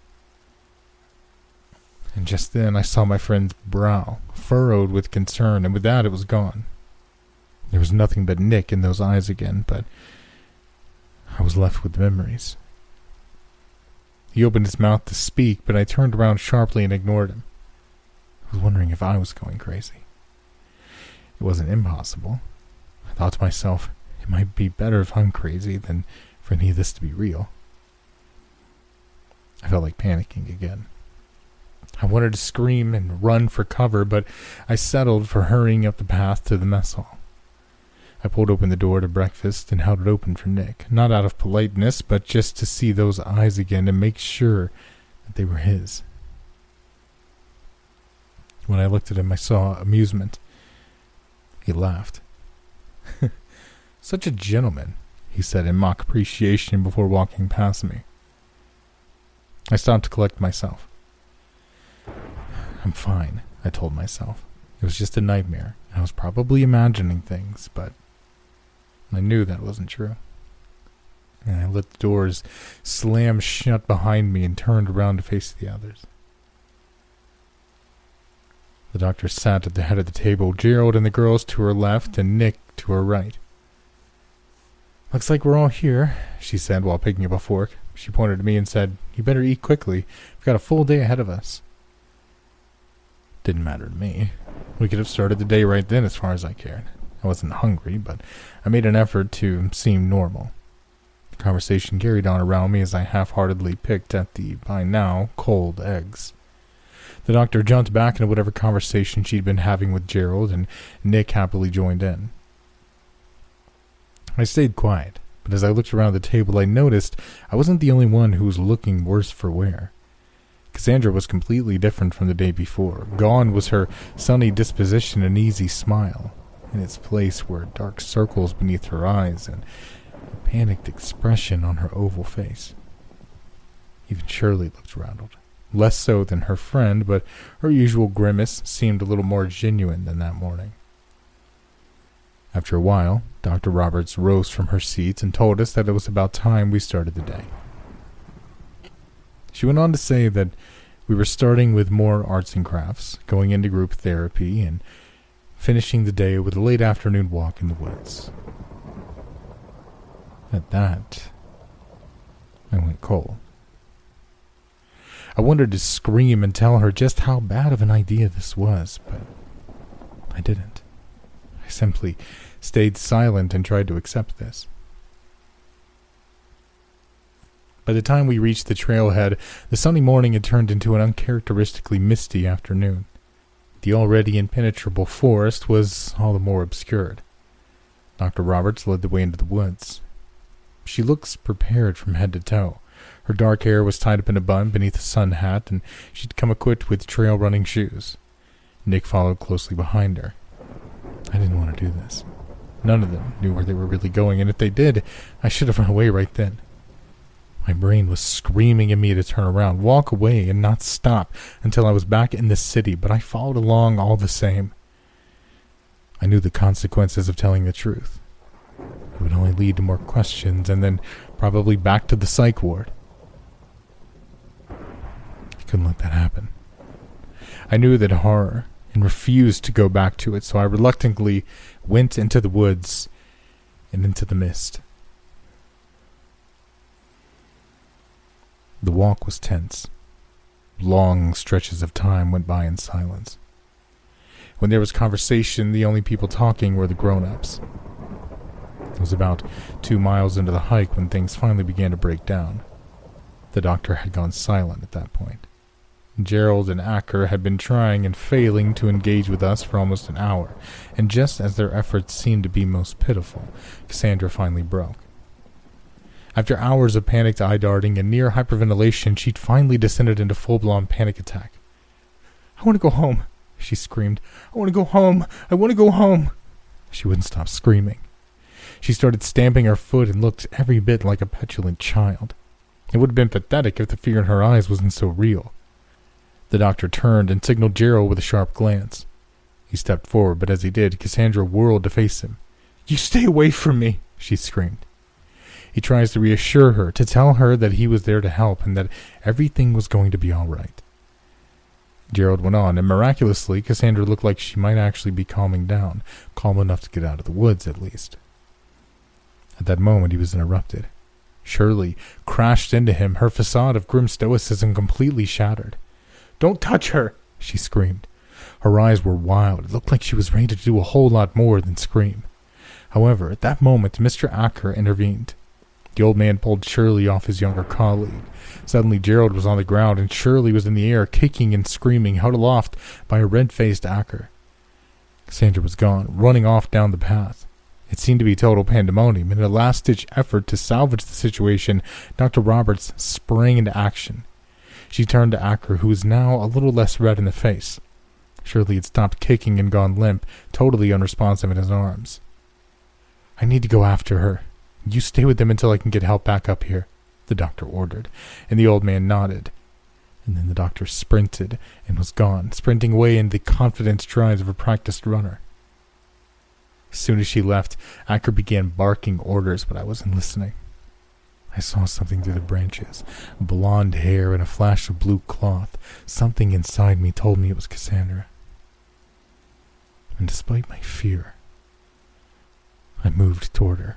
And just then I saw my friend's brow, furrowed with concern, and with that it was gone. There was nothing but Nick in those eyes again, but I was left with memories. He opened his mouth to speak, but I turned around sharply and ignored him. I was wondering if I was going crazy. It wasn't impossible. I thought to myself, it might be better if I'm crazy than for any of this to be real. I felt like panicking again. I wanted to scream and run for cover, but I settled for hurrying up the path to the mess hall. I pulled open the door to breakfast and held it open for Nick, not out of politeness, but just to see those eyes again and make sure that they were his. When I looked at him, I saw amusement. He laughed. "Such a gentleman," he said in mock appreciation before walking past me. I stopped to collect myself. "I'm fine," I told myself. It was just a nightmare, and I was probably imagining things, but I knew that wasn't true. And I let the doors slam shut behind me and turned around to face the others. The doctor sat at the head of the table, Gerald and the girls to her left and Nick to her right. "Looks like we're all here," she said while picking up a fork. She pointed at me and said, "You better eat quickly. We've got a full day ahead of us." Didn't matter to me. We could have started the day right then as far as I cared. I wasn't hungry, but I made an effort to seem normal. The conversation carried on around me as I half-heartedly picked at the, by now, cold eggs. The doctor jumped back into whatever conversation she'd been having with Gerald, and Nick happily joined in. I stayed quiet, but as I looked around the table, I noticed I wasn't the only one who was looking worse for wear. Cassandra was completely different from the day before. Gone was her sunny disposition and easy smile. In its place were dark circles beneath her eyes and a panicked expression on her oval face. Even Shirley looked rattled. Less so than her friend, but her usual grimace seemed a little more genuine than that morning. After a while, Dr. Roberts rose from her seat and told us that it was about time we started the day. She went on to say that we were starting with more arts and crafts, going into group therapy, and finishing the day with a late afternoon walk in the woods. At that, I went cold. I wanted to scream and tell her just how bad of an idea this was, but I didn't. I simply stayed silent and tried to accept this. By the time we reached the trailhead, the sunny morning had turned into an uncharacteristically misty afternoon. The already impenetrable forest was all the more obscured. Dr. Roberts led the way into the woods. She looks prepared from head to toe. Her dark hair was tied up in a bun beneath a sun hat, and she'd come equipped with trail running shoes. Nick followed closely behind her. I didn't want to do this. None of them knew where they were really going, and if they did, I should have run away right then. My brain was screaming at me to turn around, walk away, and not stop until I was back in the city, but I followed along all the same. I knew the consequences of telling the truth. It would only lead to more questions, and then probably back to the psych ward. I couldn't let that happen. I knew that horror and refused to go back to it, so I reluctantly went into the woods and into the mist. The walk was tense. Long stretches of time went by in silence. When there was conversation, the only people talking were the grown-ups. It was about 2 miles into the hike when things finally began to break down. The doctor had gone silent at that point. Gerald and Acker had been trying and failing to engage with us for almost an hour, and just as their efforts seemed to be most pitiful, Cassandra finally broke. After hours of panicked eye-darting and near hyperventilation, she'd finally descended into full-blown panic attack. "I want to go home," she screamed. "I want to go home. I want to go home." She wouldn't stop screaming. She started stamping her foot and looked every bit like a petulant child. It would have been pathetic if the fear in her eyes wasn't so real. The doctor turned and signaled Gerald with a sharp glance. He stepped forward, but as he did, Cassandra whirled to face him. "You stay away from me," she screamed. He tries to reassure her, to tell her that he was there to help and that everything was going to be all right. Gerald went on, and miraculously, Cassandra looked like she might actually be calming down, calm enough to get out of the woods at least. At that moment, he was interrupted. Shirley crashed into him, her facade of grim stoicism completely shattered. "Don't touch her!" she screamed. Her eyes were wild. It looked like she was ready to do a whole lot more than scream. However, at that moment, Mr. Acker intervened. The old man pulled Shirley off his younger colleague. Suddenly, Gerald was on the ground, and Shirley was in the air, kicking and screaming, held aloft by a red-faced Acker. Cassandra was gone, running off down the path. It seemed to be total pandemonium. In a last-ditch effort to salvage the situation, Dr. Roberts sprang into action. She turned to Acker, who was now a little less red in the face. Shirley had stopped kicking and gone limp, totally unresponsive in his arms. "I need to go after her. You stay with them until I can get help back up here," the doctor ordered, and the old man nodded. And then the doctor sprinted and was gone, sprinting away in the confident strides of a practiced runner. As soon as she left, Acker began barking orders, but I wasn't listening. I saw something through the branches, blonde hair and a flash of blue cloth. Something inside me told me it was Cassandra. And despite my fear, I moved toward her.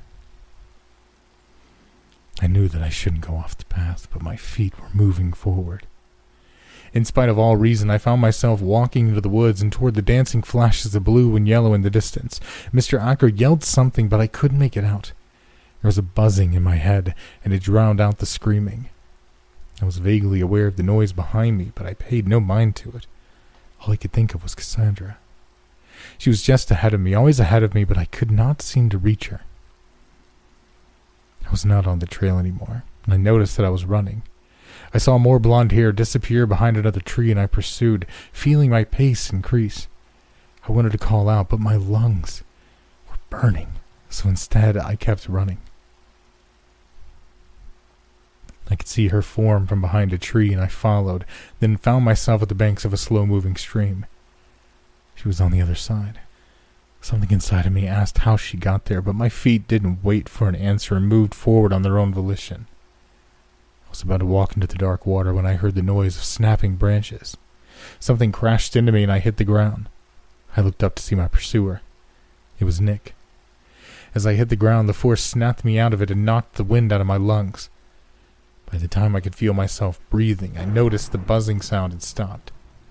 I knew that I shouldn't go off the path, but my feet were moving forward. In spite of all reason, I found myself walking into the woods and toward the dancing flashes of blue and yellow in the distance. Mr. Acker yelled something, but I couldn't make it out. There was a buzzing in my head, and it drowned out the screaming. I was vaguely aware of the noise behind me, but I paid no mind to it. All I could think of was Cassandra. She was just ahead of me, always ahead of me, but I could not seem to reach her. I was not on the trail anymore, and I noticed that I was running. I saw more blonde hair disappear behind another tree, and I pursued, feeling my pace increase. I wanted to call out, but my lungs were burning, so instead I kept running. I could see her form from behind a tree, and I followed, then found myself at the banks of a slow-moving stream. She was on the other side. Something inside of me asked how she got there, but my feet didn't wait for an answer and moved forward on their own volition. I was about to walk into the dark water when I heard the noise of snapping branches. Something crashed into me and I hit the ground. I looked up to see my pursuer. It was Nick. As I hit the ground, the force snapped me out of it and knocked the wind out of my lungs. By the time I could feel myself breathing, I noticed the buzzing sound had stopped.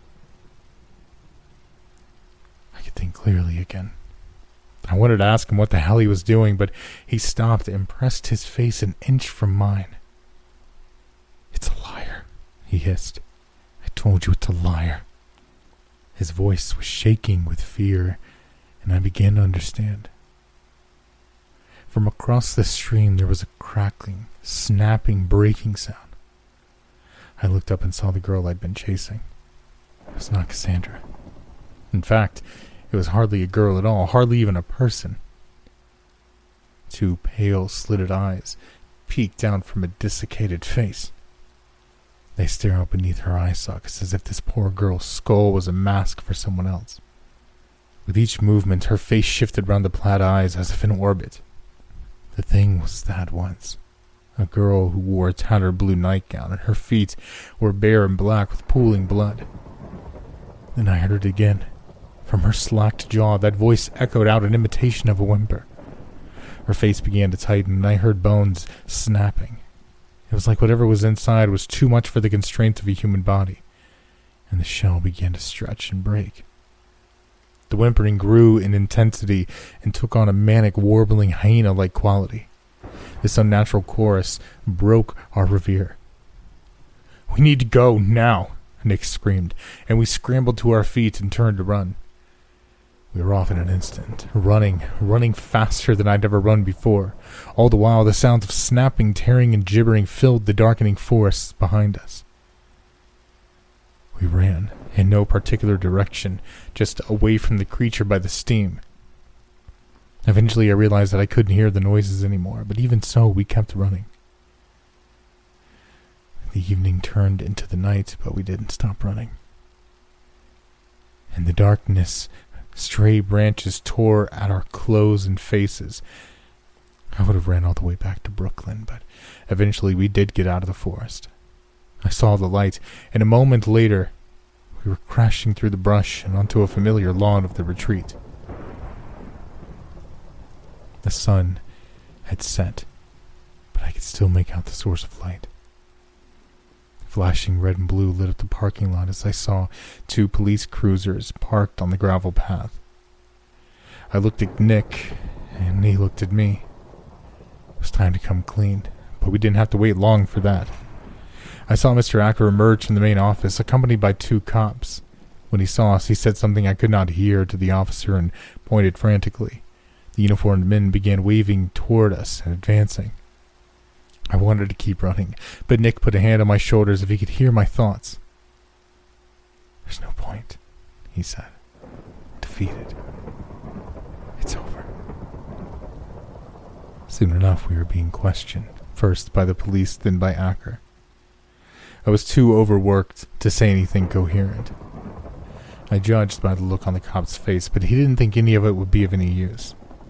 I could think clearly again. I wanted to ask him what the hell he was doing, but he stopped and pressed his face an inch from mine. "It's a liar," he hissed. "I told you it's a liar." His voice was shaking with fear, and I began to understand. From across the stream there was a crackling, snapping, breaking sound. I looked up and saw the girl I'd been chasing. It was not Cassandra. In fact, it was hardly a girl at all, hardly even a person. Two pale, slitted eyes peeked out from a desiccated face. They stared out beneath her eye sockets as if this poor girl's skull was a mask for someone else. With each movement, her face shifted round the plaid eyes as if in orbit. The thing was that once. A girl who wore a tattered blue nightgown, and her feet were bare and black with pooling blood. Then I heard it again. From her slacked jaw, that voice echoed out an imitation of a whimper. Her face began to tighten, and I heard bones snapping. It was like whatever was inside was too much for the constraints of a human body, and the shell began to stretch and break. The whimpering grew in intensity and took on a manic, warbling, hyena-like quality. This unnatural chorus broke our reverie. "We need to go, now," Nick screamed, and we scrambled to our feet and turned to run. We were off in an instant, running faster than I'd ever run before. All the while, the sounds of snapping, tearing, and gibbering filled the darkening forests behind us. We ran, in no particular direction, just away from the creature by the steam. Eventually I realized that I couldn't hear the noises anymore, but even so, we kept running. The evening turned into the night, but we didn't stop running. In the darkness, stray branches tore at our clothes and faces. I would have ran all the way back to Brooklyn, but eventually we did get out of the forest. I saw the light, and a moment later, we were crashing through the brush and onto a familiar lawn of the retreat. The sun had set, but I could still make out the source of light. Flashing red and blue lit up the parking lot as I saw two police cruisers parked on the gravel path. I looked at Nick, and he looked at me. It was time to come clean, but we didn't have to wait long for that. I saw Mr. Acker emerge from the main office, accompanied by two cops. When he saw us, he said something I could not hear to the officer and pointed frantically. The uniformed men began waving toward us and advancing. I wanted to keep running, but Nick put a hand on my shoulder as if he could hear my thoughts. "There's no point," he said. "Defeated. It's over." Soon enough, we were being questioned, first by the police, then by Acker. I was too overworked to say anything coherent. I judged by the look on the cop's face, but he didn't think any of it would be of any use.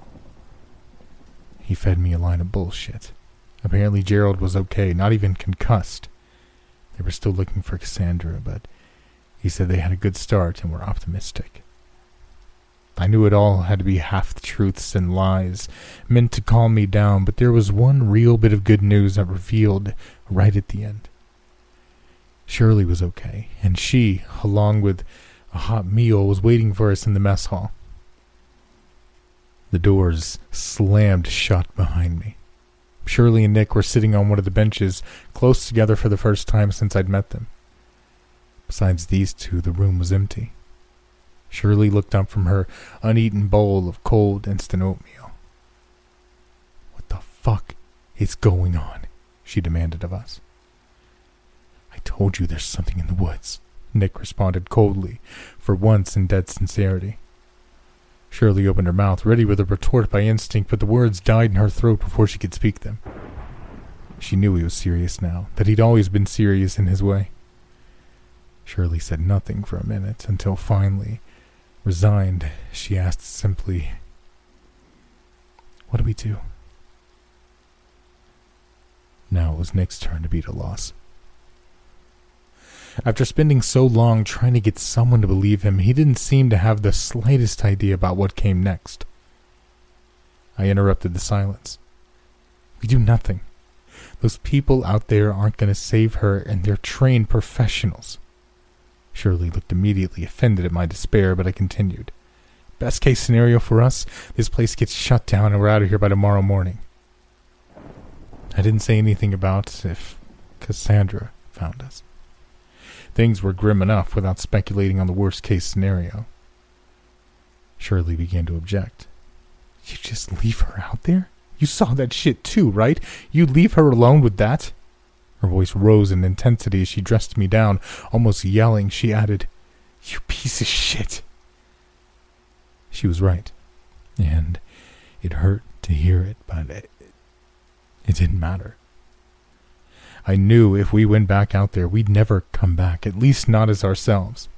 He fed me a line of bullshit. Apparently Gerald was okay, not even concussed. They were still looking for Cassandra, but he said they had a good start and were optimistic. I knew it all had to be half-truths and lies, meant to calm me down, but there was one real bit of good news that revealed right at the end. Shirley was okay, and she, along with a hot meal, was waiting for us in the mess hall. The doors slammed shut behind me. Shirley and Nick were sitting on one of the benches, close together for the first time since I'd met them. Besides these two, the room was empty. Shirley looked up from her uneaten bowl of cold instant oatmeal. "What the fuck is going on?" she demanded of us. "I told you there's something in the woods," Nick responded coldly, for once in dead sincerity. Shirley opened her mouth, ready with a retort by instinct, but the words died in her throat before she could speak them. She knew he was serious now, that he'd always been serious in his way. Shirley said nothing for a minute, until finally, resigned, she asked simply, "What do we do?" Now it was Nick's turn to be at a loss. After spending so long trying to get someone to believe him, he didn't seem to have the slightest idea about what came next. I interrupted the silence. "We do nothing. Those people out there aren't going to save her, and they're trained professionals." Shirley looked immediately offended at my despair, but I continued. "Best case scenario for us, this place gets shut down and we're out of here by tomorrow morning." I didn't say anything about if Cassandra found us. Things were grim enough without speculating on the worst case scenario. Shirley began to object. "You just leave her out there? You saw that shit too, right? You leave her alone with that?" Her voice rose in intensity as she dressed me down, almost yelling. She added, "You piece of shit." She was right, and it hurt to hear it, but it didn't matter. I knew if we went back out there, we'd never come back, at least not as ourselves.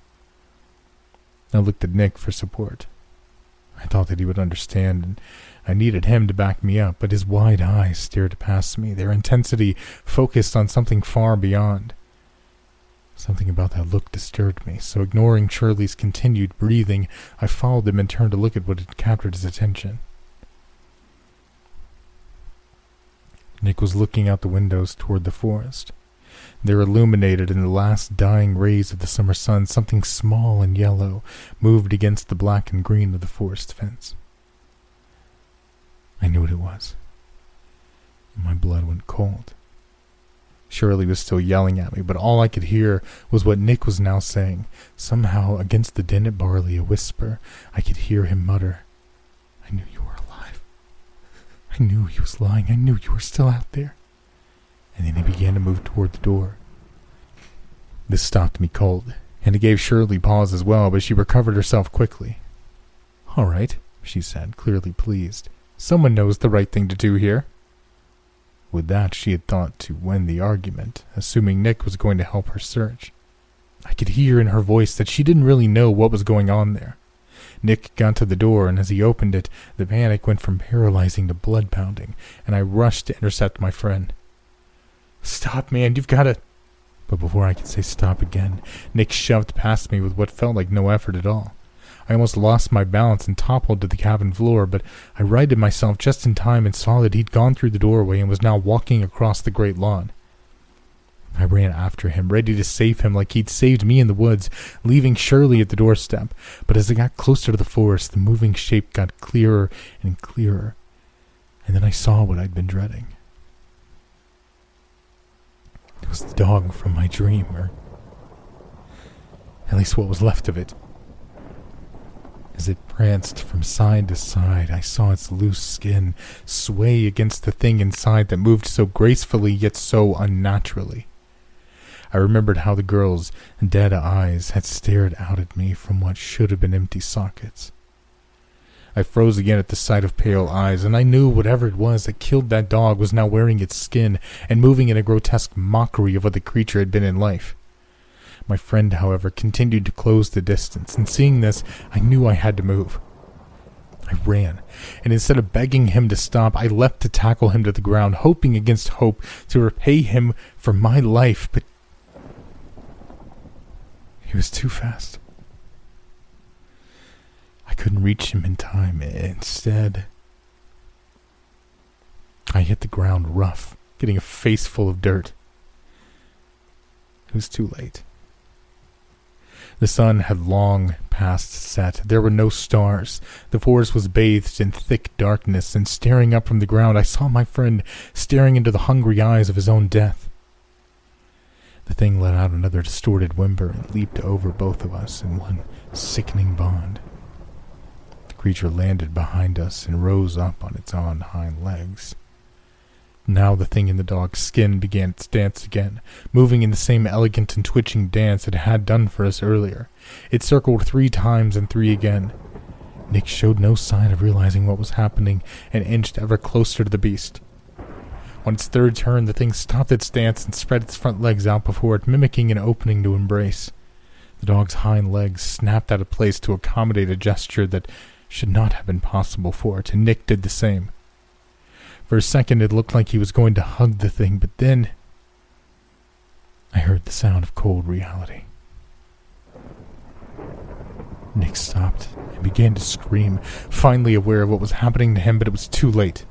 I looked at Nick for support. I thought that he would understand, and I needed him to back me up, but his wide eyes stared past me, their intensity focused on something far beyond. Something about that look disturbed me, so ignoring Shirley's continued breathing, I followed him and turned to look at what had captured his attention. Nick was looking out the windows toward the forest. There, illuminated in the last dying rays of the summer sun, something small and yellow moved against the black and green of the forest fence. I knew what it was, and my blood went cold. Shirley was still yelling at me, but all I could hear was what Nick was now saying. Somehow, against the din at Barley, a whisper, I could hear him mutter, "I knew you were alive. I knew he was lying. I knew you were still out there." And then he began to move toward the door. This stopped me cold, and it gave Shirley pause as well, but she recovered herself quickly. "All right," she said, clearly pleased. "Someone knows the right thing to do here." With that, she had thought to win the argument, assuming Nick was going to help her search. I could hear in her voice that she didn't really know what was going on there. Nick got to the door, and as he opened it, the panic went from paralyzing to blood pounding, and I rushed to intercept my friend. "Stop, man, you've got to..." But before I could say stop again, Nick shoved past me with what felt like no effort at all. I almost lost my balance and toppled to the cabin floor, but I righted myself just in time and saw that he'd gone through the doorway and was now walking across the great lawn. I ran after him, ready to save him like he'd saved me in the woods, leaving Shirley at the doorstep. But as I got closer to the forest, the moving shape got clearer and clearer, and then I saw what I'd been dreading. It was the dog from my dream, or at least what was left of it. As it pranced from side to side, I saw its loose skin sway against the thing inside that moved so gracefully yet so unnaturally. I remembered how the girl's dead eyes had stared out at me from what should have been empty sockets. I froze again at the sight of pale eyes, and I knew whatever it was that killed that dog was now wearing its skin and moving in a grotesque mockery of what the creature had been in life. My friend, however, continued to close the distance, and seeing this, I knew I had to move. I ran, and instead of begging him to stop, I leapt to tackle him to the ground, hoping against hope to repay him for my life, but he was too fast. I couldn't reach him in time. Instead, I hit the ground rough, getting a face full of dirt. It was too late. The sun had long past set. There were no stars. The forest was bathed in thick darkness, and staring up from the ground, I saw my friend staring into the hungry eyes of his own death. The The thing let out another distorted whimper and leaped over both of us in one sickening bond. The creature landed behind us and rose up on its own hind legs. Now the thing in the dog's skin began its dance again, moving in the same elegant and twitching dance it had done for us earlier. It circled 3 times and 3 again. Nick showed no sign of realizing what was happening and inched ever closer to the beast. On its 3rd turn, the thing stopped its dance and spread its front legs out before it, mimicking an opening to embrace. The dog's hind legs snapped out of place to accommodate a gesture that should not have been possible for it, and Nick did the same. For a second, it looked like he was going to hug the thing, but then I heard the sound of cold reality. Nick stopped and began to scream, finally aware of what was happening to him, but it was too late.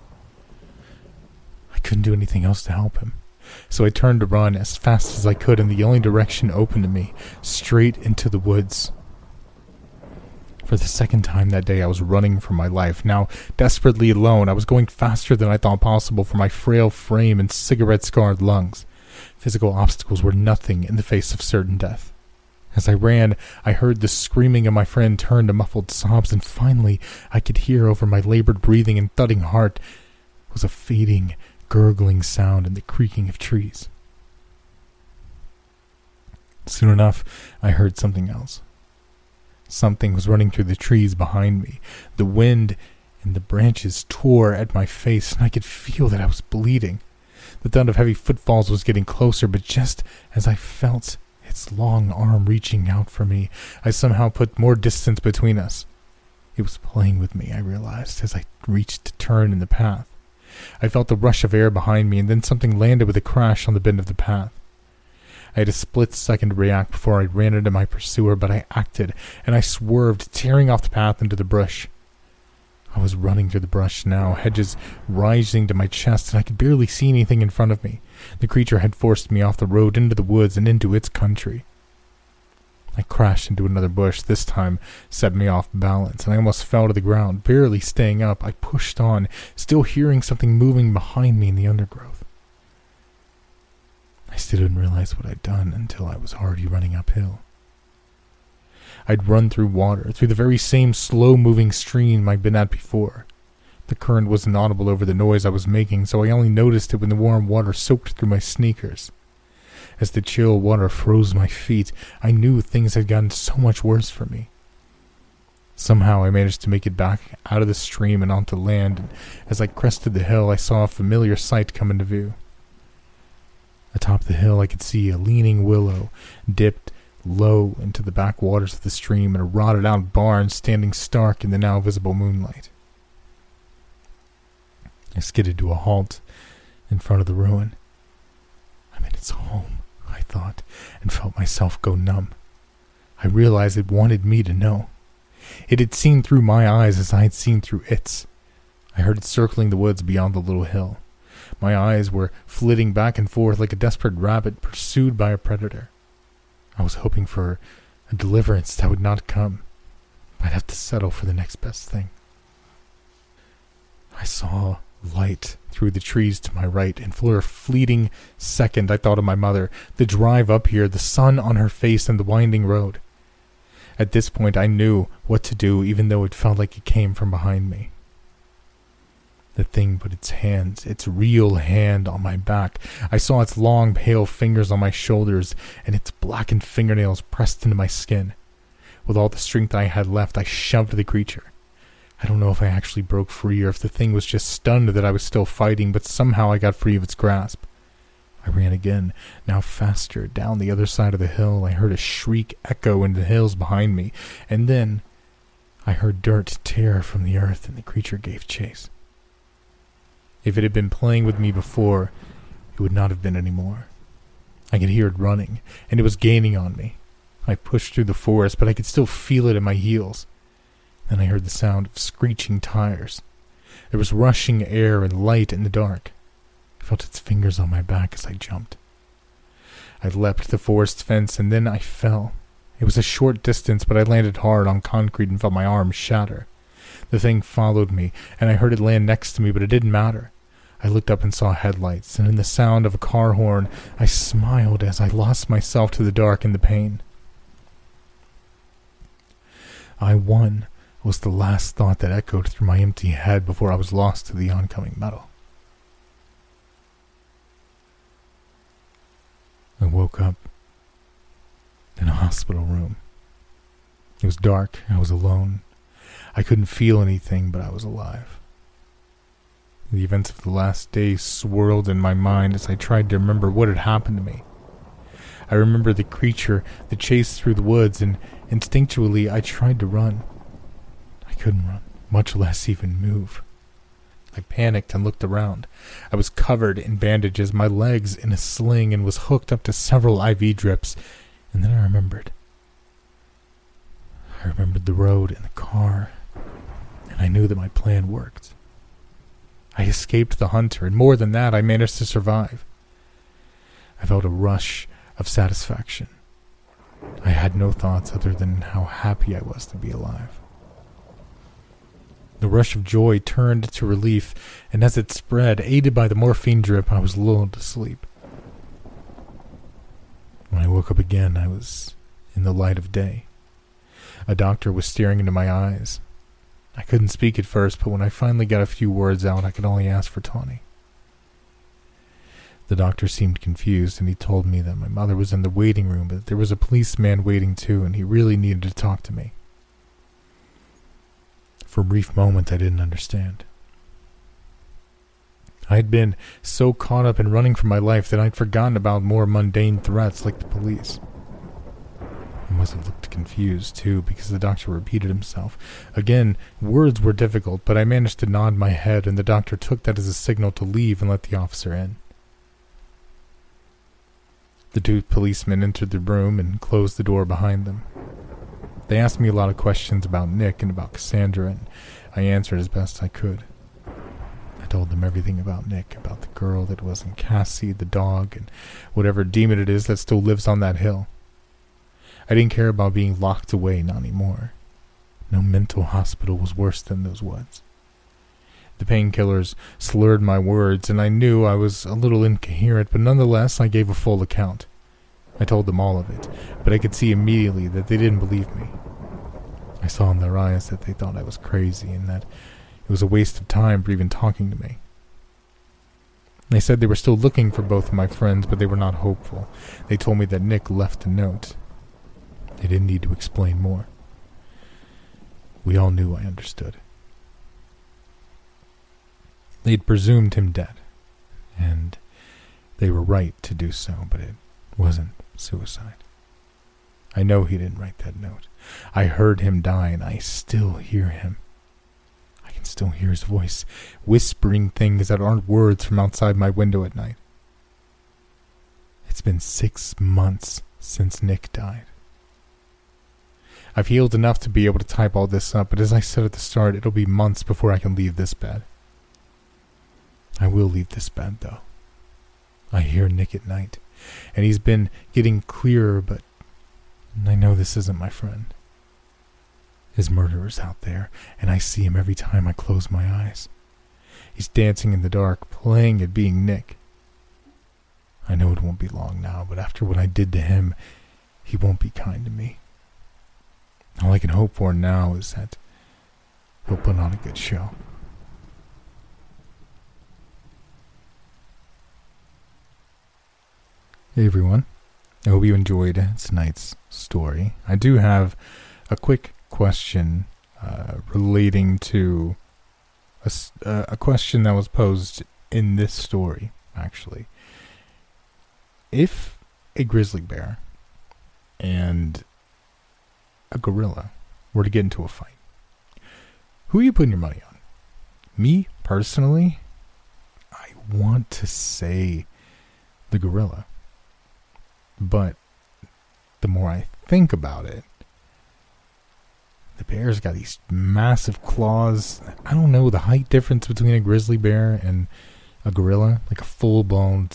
I couldn't do anything else to help him, so I turned to run as fast as I could in the only direction open to me, straight into the woods. For the 2nd time that day, I was running for my life, now desperately alone. I was going faster than I thought possible for my frail frame and cigarette-scarred lungs. Physical obstacles were nothing in the face of certain death. As I ran, I heard the screaming of my friend turn to muffled sobs, and finally I could hear over my labored breathing and thudding heart was a fading, gurgling sound and the creaking of trees. Soon enough, I heard something else. Something was running through the trees behind me. The wind and the branches tore at my face, and I could feel that I was bleeding. The thud of heavy footfalls was getting closer, but just as I felt its long arm reaching out for me, I somehow put more distance between us. It was playing with me, I realized, as I reached to turn in the path. I felt the rush of air behind me, and then something landed with a crash on the bend of the path. I had a split second to react before I ran into my pursuer, but I acted, and I swerved, tearing off the path into the brush. I was running through the brush now, hedges rising to my chest, and I could barely see anything in front of me. The creature had forced me off the road into the woods and into its country. I crashed into another bush, this time set me off balance, and I almost fell to the ground. Barely staying up, I pushed on, still hearing something moving behind me in the undergrowth. I still didn't realize what I'd done until I was already running uphill. I'd run through water, through the very same slow-moving stream I'd been at before. The current wasn't audible over the noise I was making, so I only noticed it when the warm water soaked through my sneakers. As the chill water froze my feet, I knew things had gotten so much worse for me. Somehow I managed to make it back out of the stream and onto land, and as I crested the hill, I saw a familiar sight come into view. Atop the hill, I could see a leaning willow dipped low into the backwaters of the stream, and a rotted-out barn standing stark in the now visible moonlight. I skidded to a halt in front of the ruin. I'm in its home, I thought, and felt myself go numb. I realized it wanted me to know. It had seen through my eyes as I had seen through its. I heard it circling the woods beyond the little hill. My eyes were flitting back and forth like a desperate rabbit pursued by a predator. I was hoping for a deliverance that would not come. I'd have to settle for the next best thing. I saw light through the trees to my right, and for a fleeting second I thought of my mother, the drive up here, the sun on her face, and the winding road. At this point I knew what to do, even though it felt like it came from behind me. The thing put its hands, its real hand, on my back. I saw its long, pale fingers on my shoulders, and its blackened fingernails pressed into my skin. With all the strength I had left, I shoved the creature. I don't know if I actually broke free or if the thing was just stunned that I was still fighting, but somehow I got free of its grasp. I ran again, now faster, down the other side of the hill. I heard a shriek echo in the hills behind me, and then I heard dirt tear from the earth, and the creature gave chase. If it had been playing with me before, it would not have been any more. I could hear it running, and it was gaining on me. I pushed through the forest, but I could still feel it in my heels. Then I heard the sound of screeching tires. There was rushing air and light in the dark. I felt its fingers on my back as I jumped. I leapt the forest fence, and then I fell. It was a short distance, but I landed hard on concrete and felt my arm shatter. The thing followed me, and I heard it land next to me, but it didn't matter. I looked up and saw headlights, and in the sound of a car horn, I smiled as I lost myself to the dark and the pain. I won was the last thought that echoed through my empty head before I was lost to the oncoming metal. I woke up in a hospital room. It was dark. I was alone. I couldn't feel anything, but I was alive. The events of the last day swirled in my mind as I tried to remember what had happened to me. I remember the creature that chased through the woods, and instinctually I tried to run. I couldn't run, much less even move. I panicked and looked around. I was covered in bandages, my legs in a sling, and was hooked up to several IV drips. And then I remembered. I remembered the road and the car, and I knew that my plan worked. I escaped the hunter, and more than that, I managed to survive. I felt a rush of satisfaction. I had no thoughts other than how happy I was to be alive. The rush of joy turned to relief, and as it spread, aided by the morphine drip, I was lulled to sleep. When I woke up again, I was in the light of day. A doctor was staring into my eyes. I couldn't speak at first, but when I finally got a few words out, I could only ask for Tawny. The doctor seemed confused, and he told me that my mother was in the waiting room, but there was a policeman waiting too, and he really needed to talk to me. For a brief moment, I didn't understand. I had been so caught up in running for my life that I'd forgotten about more mundane threats like the police. I must have looked confused, too, because the doctor repeated himself. Again, words were difficult, but I managed to nod my head, and the doctor took that as a signal to leave and let the officer in. The two policemen entered the room and closed the door behind them. They asked me a lot of questions about Nick and about Cassandra, and I answered as best I could. I told them everything about Nick, about the girl that wasn't Cassie, the dog, and whatever demon it is that still lives on that hill. I didn't care about being locked away, not anymore. No mental hospital was worse than those woods. The painkillers slurred my words, and I knew I was a little incoherent, but nonetheless I gave a full account. I told them all of it, but I could see immediately that they didn't believe me. I saw in their eyes that they thought I was crazy, and that it was a waste of time for even talking to me. They said they were still looking for both of my friends, but they were not hopeful. They told me that Nick left a note. They didn't need to explain more. We all knew I understood. They'd presumed him dead, and they were right to do so, but it wasn't suicide. I know he didn't write that note. I heard him die, and I still hear him. I can still hear his voice, whispering things that aren't words from outside my window at night. It's been 6 months since Nick died. I've healed enough to be able to type all this up, but as I said at the start, it'll be months before I can leave this bed. I will leave this bed, though. I hear Nick at night, and he's been getting clearer, but I know this isn't my friend. His murderer's out there, and I see him every time I close my eyes. He's dancing in the dark, playing at being Nick. I know it won't be long now, but after what I did to him, he won't be kind to me. All I can hope for now is that he'll put on a good show. Hey everyone, I hope you enjoyed tonight's story. I do have a quick question relating to a question that was posed in this story, actually. If a grizzly bear and a gorilla were to get into a fight, who are you putting your money on? Me, personally, I want to say the gorilla. But the more I think about it, the bear's got these massive claws. I don't know the height difference between a grizzly bear and a gorilla, like a full-grown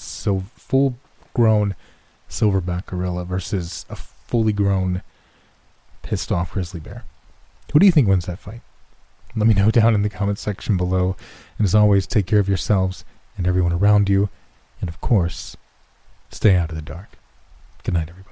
silverback gorilla versus a fully grown pissed off grizzly bear. Who do you think wins that fight? Let me know down in the comment section below. And as always, take care of yourselves and everyone around you. And of course, stay out of the dark. Good night, everybody.